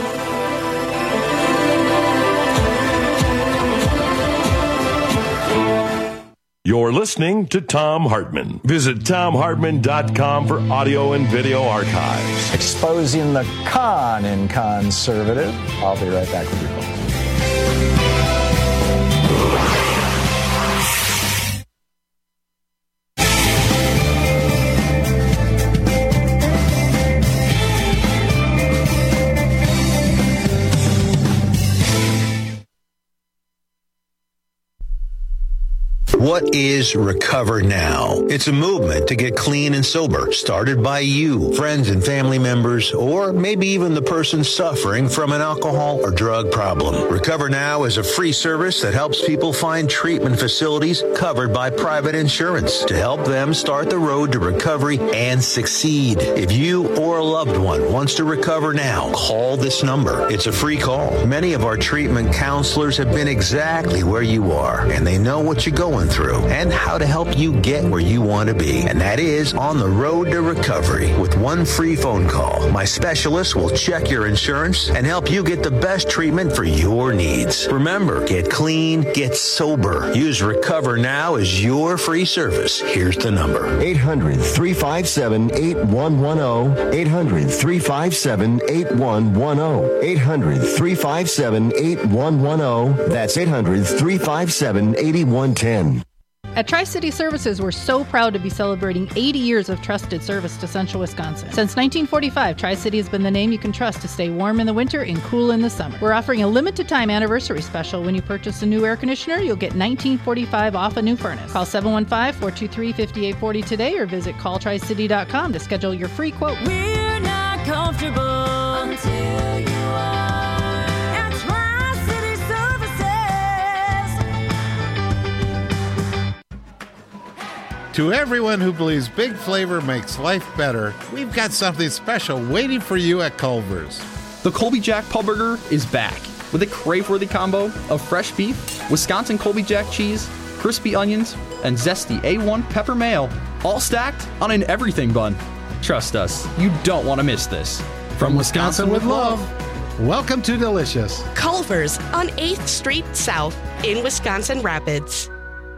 You're listening to Thom Hartmann. Visit Thom Hartmann dot com for audio and video archives. Exposing the con in conservative. I'll be right back with you folks. What is Recover Now? It's a movement to get clean and sober, started by you, friends and family members, or maybe even the person suffering from an alcohol or drug problem. Recover Now is a free service that helps people find treatment facilities covered by private insurance to help them start the road to recovery and succeed. If you or a loved one wants to recover now, call this number. It's a free call. Many of our treatment counselors have been exactly where you are, and they know what you're going through and how to help you get where you want to be. And that is on the road to recovery with one free phone call. My specialist will check your insurance and help you get the best treatment for your needs. Remember, get clean, get sober. Use Recover Now as your free service. Here's the number. eight hundred, three five seven, eight one one zero. eight hundred, three five seven, eight one one zero. eight hundred, three five seven, eight one one zero. That's eight hundred, three five seven, eight one one zero. At Tri-City Services, we're so proud to be celebrating eighty years of trusted service to Central Wisconsin. Since nineteen forty-five, Tri-City has been the name you can trust to stay warm in the winter and cool in the summer. We're offering a limited-time anniversary special. When you purchase a new air conditioner, you'll get nineteen forty-five off a new furnace. Call seven one five, four two three, five eight four zero today or visit call tri city dot com to schedule your free quote. We're not comfortable until you are. To everyone who believes big flavor makes life better, we've got something special waiting for you at Culver's. The Colby Jack Pub Burger is back with a crave-worthy combo of fresh beef, Wisconsin Colby Jack cheese, crispy onions, and zesty A one pepper mayo, all stacked on an everything bun. Trust us, you don't want to miss this. From Wisconsin with love, welcome to Delicious. Culver's on eighth Street South in Wisconsin Rapids.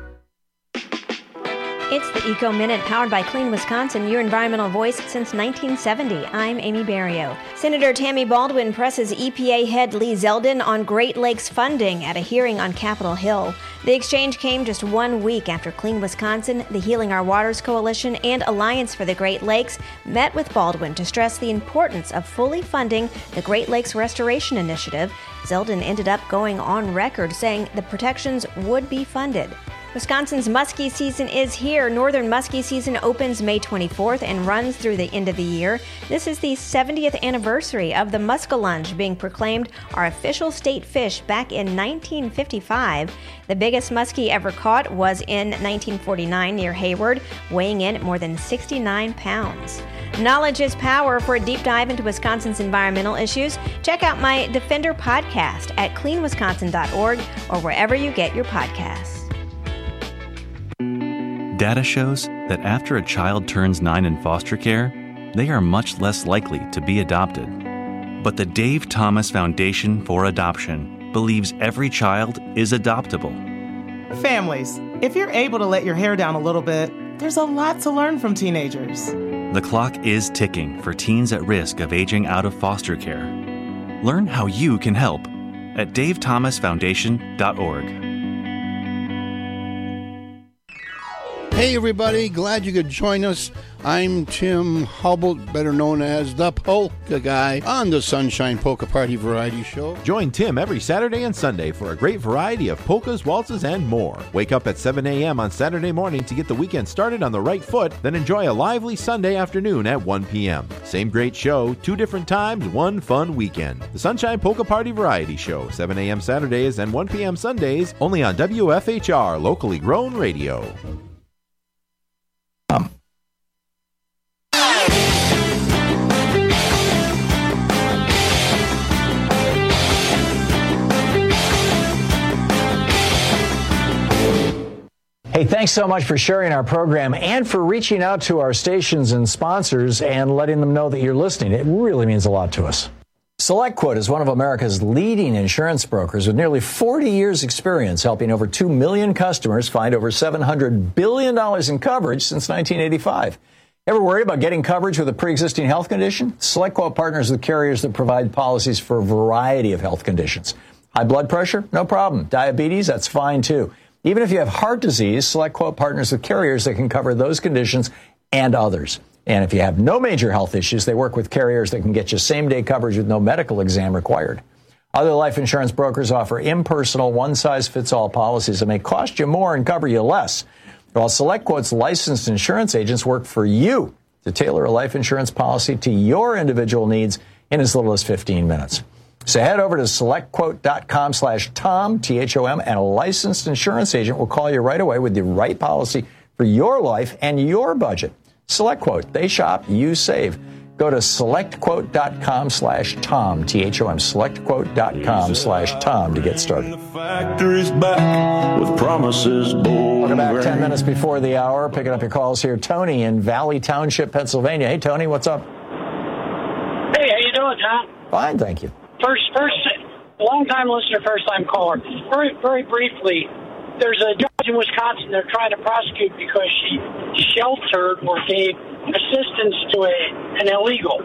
It's the Eco Minute, powered by Clean Wisconsin, your environmental voice since nineteen seventy. I'm Amy Barrio. Senator Tammy Baldwin presses E P A head Lee Zeldin on Great Lakes funding at a hearing on Capitol Hill. The exchange came just one week after Clean Wisconsin, the Healing Our Waters Coalition, and Alliance for the Great Lakes met with Baldwin to stress the importance of fully funding the Great Lakes Restoration Initiative. Zeldin ended up going on record saying the protections would be funded. Wisconsin's muskie season is here. Northern muskie season opens May twenty-fourth and runs through the end of the year. This is the seventieth anniversary of the muskellunge being proclaimed our official state fish back in nineteen fifty-five. The biggest muskie ever caught was in nineteen forty-nine near Hayward, weighing in at more than sixty-nine pounds. Knowledge is power. For a deep dive into Wisconsin's environmental issues, check out my Defender podcast at clean wisconsin dot org or wherever you get your podcasts. Data shows that after a child turns nine in foster care, they are much less likely to be adopted. But the Dave Thomas Foundation for Adoption believes every child is adoptable. Families, if you're able to let your hair down a little bit, there's a lot to learn from teenagers. The clock is ticking for teens at risk of aging out of foster care. Learn how you can help at dave thomas foundation dot org. Hey everybody, glad you could join us. I'm Tim Hubble, better known as the Polka Guy, on the Sunshine Polka Party Variety Show. Join Tim every Saturday and Sunday for a great variety of polkas, waltzes, and more. Wake up at seven a.m. on Saturday morning to get the weekend started on the right foot, then enjoy a lively Sunday afternoon at one p.m. Same great show, two different times, one fun weekend. The Sunshine Polka Party Variety Show, seven a.m. Saturdays and one p.m. Sundays, only on W F H R, locally grown radio. Um. Hey, thanks so much for sharing our program and for reaching out to our stations and sponsors and letting them know that you're listening. It really means a lot to us. SelectQuote is one of America's leading insurance brokers with nearly forty years experience helping over two million customers find over seven hundred billion dollars in coverage since nineteen eighty-five. Ever worried about getting coverage with a pre-existing health condition? SelectQuote partners with carriers that provide policies for a variety of health conditions. High blood pressure? No problem. Diabetes? That's fine too. Even if you have heart disease, SelectQuote partners with carriers that can cover those conditions and others. And if you have no major health issues, they work with carriers that can get you same-day coverage with no medical exam required. Other life insurance brokers offer impersonal, one-size-fits-all policies that may cost you more and cover you less, while SelectQuote's licensed insurance agents work for you to tailor a life insurance policy to your individual needs in as little as fifteen minutes. So head over to SelectQuote.com slash Tom, T H O M, and a licensed insurance agent will call you right away with the right policy for your life and your budget. SelectQuote. They shop, you save. Go to SelectQuote.com slash Tom, T H O M, SelectQuote.com slash Tom to get started. The factory's back with promises bold. Welcome back, ten minutes before the hour. Picking up your calls here. Tony in Valley Township, Pennsylvania. Hey, Tony, what's up? Hey, how you doing, Tom? Fine, thank you. First, first, long-time listener, first-time caller. Very, very briefly, there's a judge in Wisconsin they're trying to prosecute because she sheltered or gave assistance to a an illegal.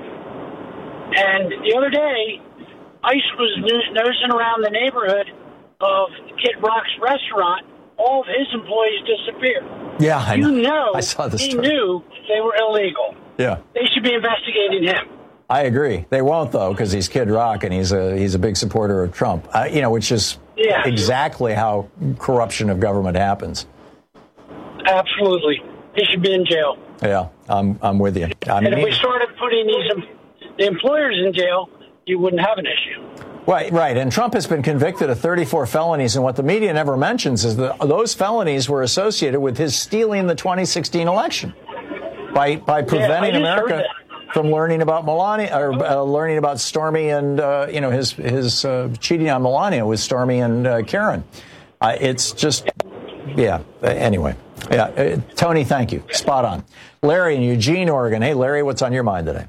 And the other day, ICE was nosing around the neighborhood of Kid Rock's restaurant. All of his employees disappeared. Yeah, I know. You know, I saw this he story. knew they were illegal. Yeah. They should be investigating him. I agree. They won't, though, because he's Kid Rock and he's a he's a big supporter of Trump. Uh, you know, which is yeah. exactly how corruption of government happens. Absolutely, he should be in jail. Yeah, I'm I'm with you. I and mean, if we started putting these the employers in jail, you wouldn't have an issue. Right, right. And Trump has been convicted of thirty-four felonies, and what the media never mentions is that those felonies were associated with his stealing the twenty sixteen election by by preventing yeah, America from learning about Melania, or uh, learning about Stormy and, uh, you know, his his uh, cheating on Melania with Stormy and uh, Karen. Uh, it's just, yeah, uh, anyway. Yeah, uh, Tony, thank you. Spot on. Larry in Eugene, Oregon. Hey, Larry, what's on your mind today?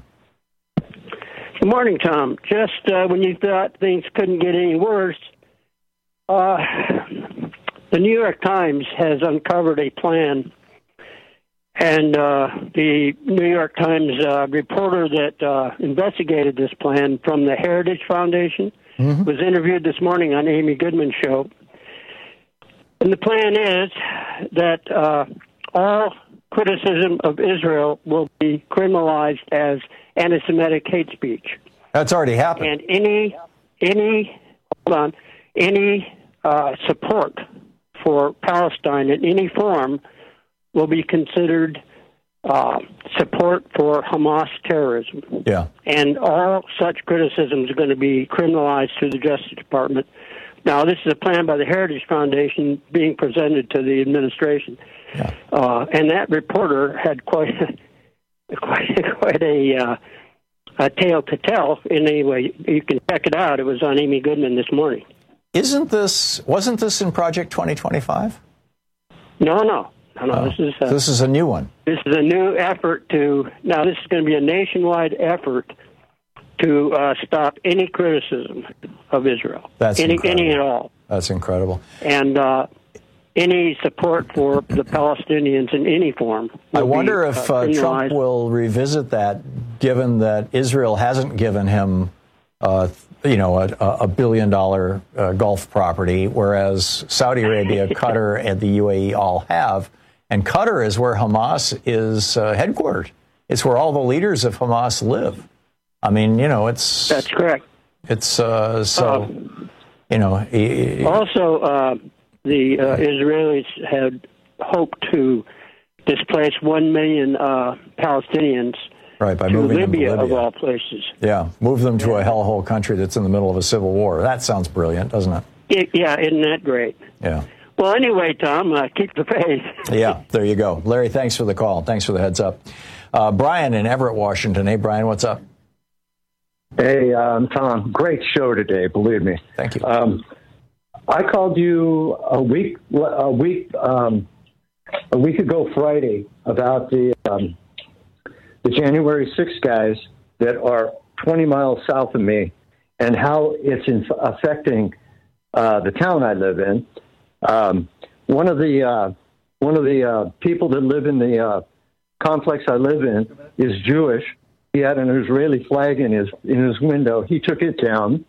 Good morning, Tom. Just uh, when you thought things couldn't get any worse, uh, the New York Times has uncovered a plan. And uh, the New York Times uh, reporter that uh, investigated this plan from the Heritage Foundation mm-hmm. was interviewed this morning on Amy Goodman's show. And the plan is that uh, all criticism of Israel will be criminalized as anti-Semitic hate speech. That's already happened. And any, any, hold on, any uh, support for Palestine in any form will be considered uh, support for Hamas terrorism. Yeah. And all such criticisms are going to be criminalized through the Justice Department. Now, this is a plan by the Heritage Foundation being presented to the administration. Yeah. Uh, and that reporter had quite, quite, quite a, uh, a tale to tell. In any way, you can check it out. It was on Amy Goodman this morning. Isn't this, wasn't this in Project twenty twenty-five? No, no. No, no, oh, this is a, this is a new one. This is a new effort to, now this is going to be a nationwide effort to uh, stop any criticism of Israel. That's any, incredible. any at all. That's incredible. And uh, any support for the Palestinians in any form. I wonder be, if uh, uh, Trump will revisit that, given that Israel hasn't given him, uh, you know, a, a billion dollar uh, Gulf property, whereas Saudi Arabia, Qatar, and the U A E all have. And Qatar is where Hamas is uh, headquartered. It's where all the leaders of Hamas live. I mean, you know, it's... That's correct. It's, uh, so, uh, you know... He, he, also, uh, the uh, Israelis had hoped to displace one million uh, Palestinians right, by to moving Libya, them to Libya, of all places. Yeah, move them to a hellhole country that's in the middle of a civil war. That sounds brilliant, doesn't it? it yeah, isn't that great? Yeah. Well, anyway, Tom, uh, keep the faith. Yeah, there you go. Larry, thanks for the call. Thanks for the heads up. Uh, Brian in Everett, Washington. Hey, Brian, what's up? Hey, um, Tom, great show today, believe me. Thank you. Um, I called you a week a week um, a week ago Friday about the um, the January sixth guys that are twenty miles south of me and how it's in, affecting uh, the town I live in. Um, one of the uh, one of the uh, people that live in the uh, complex I live in is Jewish. He had an Israeli flag in his in his window. He took it down.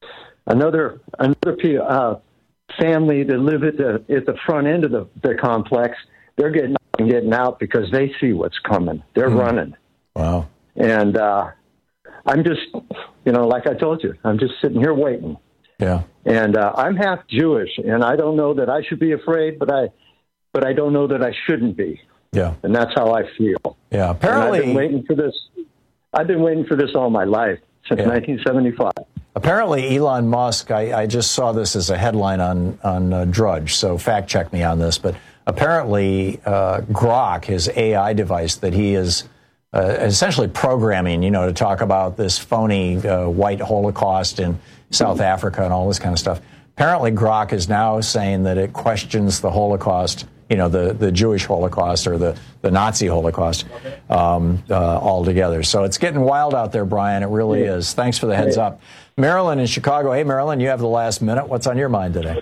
Another another uh, family that live at the at the front end of the, the complex, they're getting up and getting out because they see what's coming. They're mm. running. Wow. And uh, I'm just, you know, like I told you, I'm just sitting here waiting. Yeah. And uh, I'm half Jewish, and I don't know that I should be afraid, but I, but I don't know that I shouldn't be. Yeah. And that's how I feel. Yeah. Apparently, and I've been waiting for this. I've been waiting for this all my life since yeah. nineteen seventy-five. Apparently, Elon Musk, I, I just saw this as a headline on, on uh, Drudge, so fact check me on this, but apparently uh, Grok, his A I device that he is uh, essentially programming, you know, to talk about this phony uh, white Holocaust in South Africa and all this kind of stuff. Apparently, Grok is now saying that it questions the Holocaust, you know, the, the Jewish Holocaust or the, the Nazi Holocaust um, uh, altogether. So it's getting wild out there, Brian. It really yeah. is. Thanks for the heads yeah. up. Marilyn in Chicago. Hey, Marilyn, you have the last minute. What's on your mind today?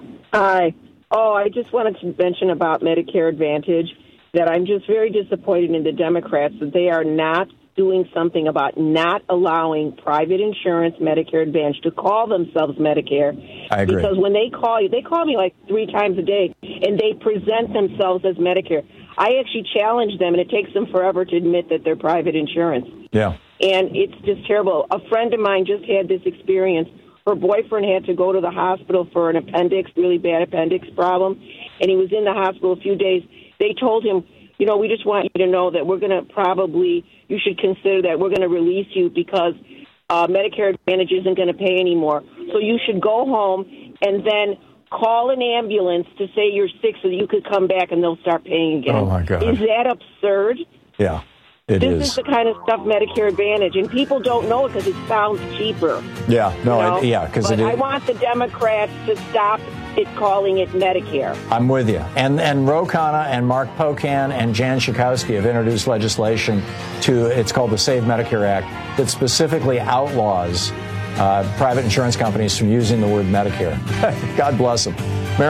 Hi. Oh, I just wanted to mention about Medicare Advantage that I'm just very disappointed in the Democrats that they are not doing something about not allowing private insurance, Medicare Advantage, to call themselves Medicare. I agree. Because when they call you, they call me like three times a day, and they present themselves as Medicare. I actually challenge them, and it takes them forever to admit that they're private insurance. Yeah. And it's just terrible. A friend of mine just had this experience. Her boyfriend had to go to the hospital for an appendix, really bad appendix problem, and he was in the hospital a few days. They told him, you know, we just want you to know that we're going to probably, you should consider that we're going to release you because uh, Medicare Advantage isn't going to pay anymore. So you should go home and then call an ambulance to say you're sick so that you could come back and they'll start paying again. Oh, my God. Is that absurd? Yeah, it this is. This is the kind of stuff Medicare Advantage, and people don't know it because it sounds cheaper. Yeah, no, you know? it, yeah, because it is. I want the Democrats to stop it calling it Medicare. I'm with you. And and Ro Khanna and Mark Pocan and Jan Schakowsky have introduced legislation to, it's called the Save Medicare Act, that specifically outlaws uh, private insurance companies from using the word Medicare. God bless them.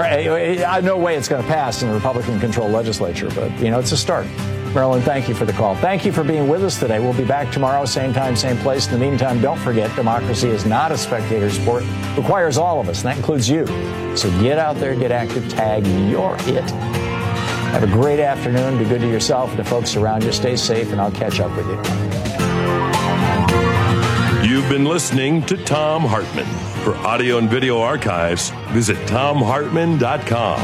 I no way it's going to pass in the Republican-controlled legislature, but, you know, it's a start. Marilyn, thank you for the call. Thank you for being with us today. We'll be back tomorrow, same time, same place. In the meantime, don't forget, democracy is not a spectator sport. It requires all of us, and that includes you. So get out there, get active, tag, you're it. Have a great afternoon. Be good to yourself and the folks around you. Stay safe, and I'll catch up with you. You've been listening to Thom Hartmann. For audio and video archives, visit tom hartmann dot com.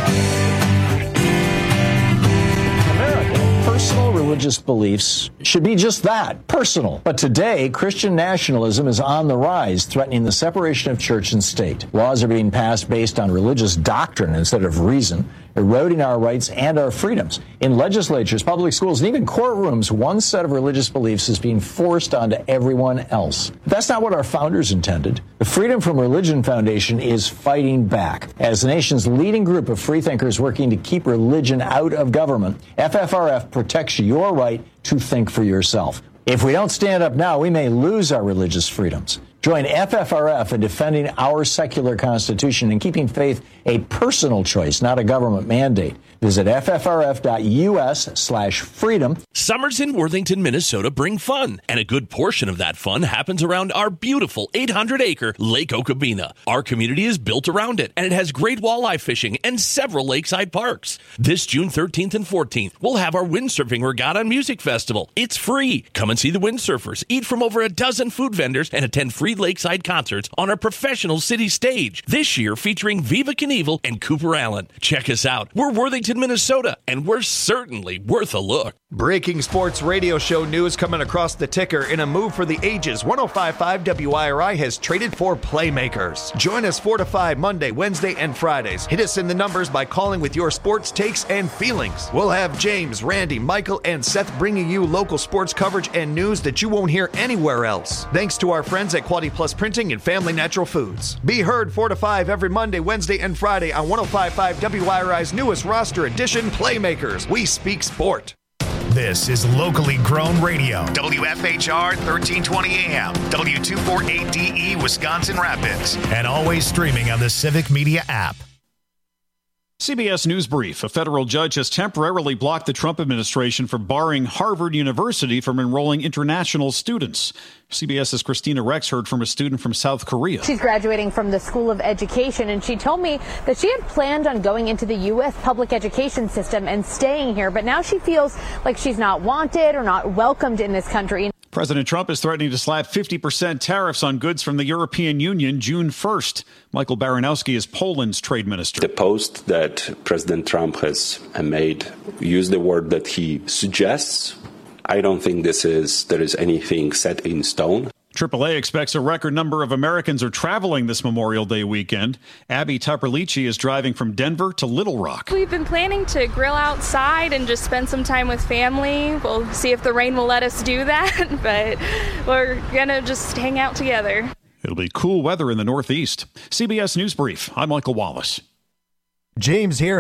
Personal religious beliefs should be just that, personal. But today, Christian nationalism is on the rise, threatening the separation of church and state. Laws are being passed based on religious doctrine instead of reason, eroding our rights and our freedoms. In legislatures, public schools, and even courtrooms, one set of religious beliefs is being forced onto everyone else. But that's not what our founders intended. The Freedom from Religion Foundation is fighting back. As the nation's leading group of freethinkers working to keep religion out of government, F F R F protects your right to think for yourself. If we don't stand up now, we may lose our religious freedoms. Join F F R F in defending our secular constitution and keeping faith a personal choice, not a government mandate. Visit F F R F dot U S slash freedom. Summers in Worthington, Minnesota bring fun, and a good portion of that fun happens around our beautiful eight hundred acre Lake Okabena. Our community is built around it, and it has great walleye fishing and several lakeside parks. This June thirteenth and fourteenth, we'll have our Windsurfing Regatta and Music Festival. It's free. Come and see the windsurfers, eat from over a dozen food vendors, and attend free lakeside concerts on our professional city stage. This year featuring Viva Knievel and Cooper Allen. Check us out. We're Worthington, Minnesota, and we're certainly worth a look. Breaking sports radio show news coming across the ticker in a move for the ages. one oh five point five W I R I has traded for playmakers. Join us four to five Monday, Wednesday, and Fridays. Hit us in the numbers by calling with your sports takes and feelings. We'll have James, Randy, Michael, and Seth bringing you local sports coverage and news that you won't hear anywhere else. Thanks to our friends at Quality Quality Plus Printing and Family Natural Foods. Be heard four to five every Monday, Wednesday, and Friday on one oh five point five W I R I's newest roster edition, Playmakers. We speak sport. This is locally grown radio. W F H R thirteen twenty A M, W two forty-eight D E, Wisconsin Rapids, and always streaming on the Civic Media app. C B S News Brief. A federal judge has temporarily blocked the Trump administration for barring Harvard University from enrolling international students. CBS's Christina Rex heard from a student from South Korea. She's graduating from the School of Education, and she told me that she had planned on going into the U S public education system and staying here, but now she feels like she's not wanted or not welcomed in this country. President Trump is threatening to slap fifty percent tariffs on goods from the European Union June first. Michael Baranowski is Poland's trade minister. The post that President Trump has made use the word that he suggests. I don't think this is there is anything set in stone. triple A expects a record number of Americans are traveling this Memorial Day weekend. Abby Tupperlici is driving from Denver to Little Rock. We've been planning to grill outside and just spend some time with family. We'll see if the rain will let us do that, but we're going to just hang out together. It'll be cool weather in the Northeast. C B S News Brief. I'm Michael Wallace. James here.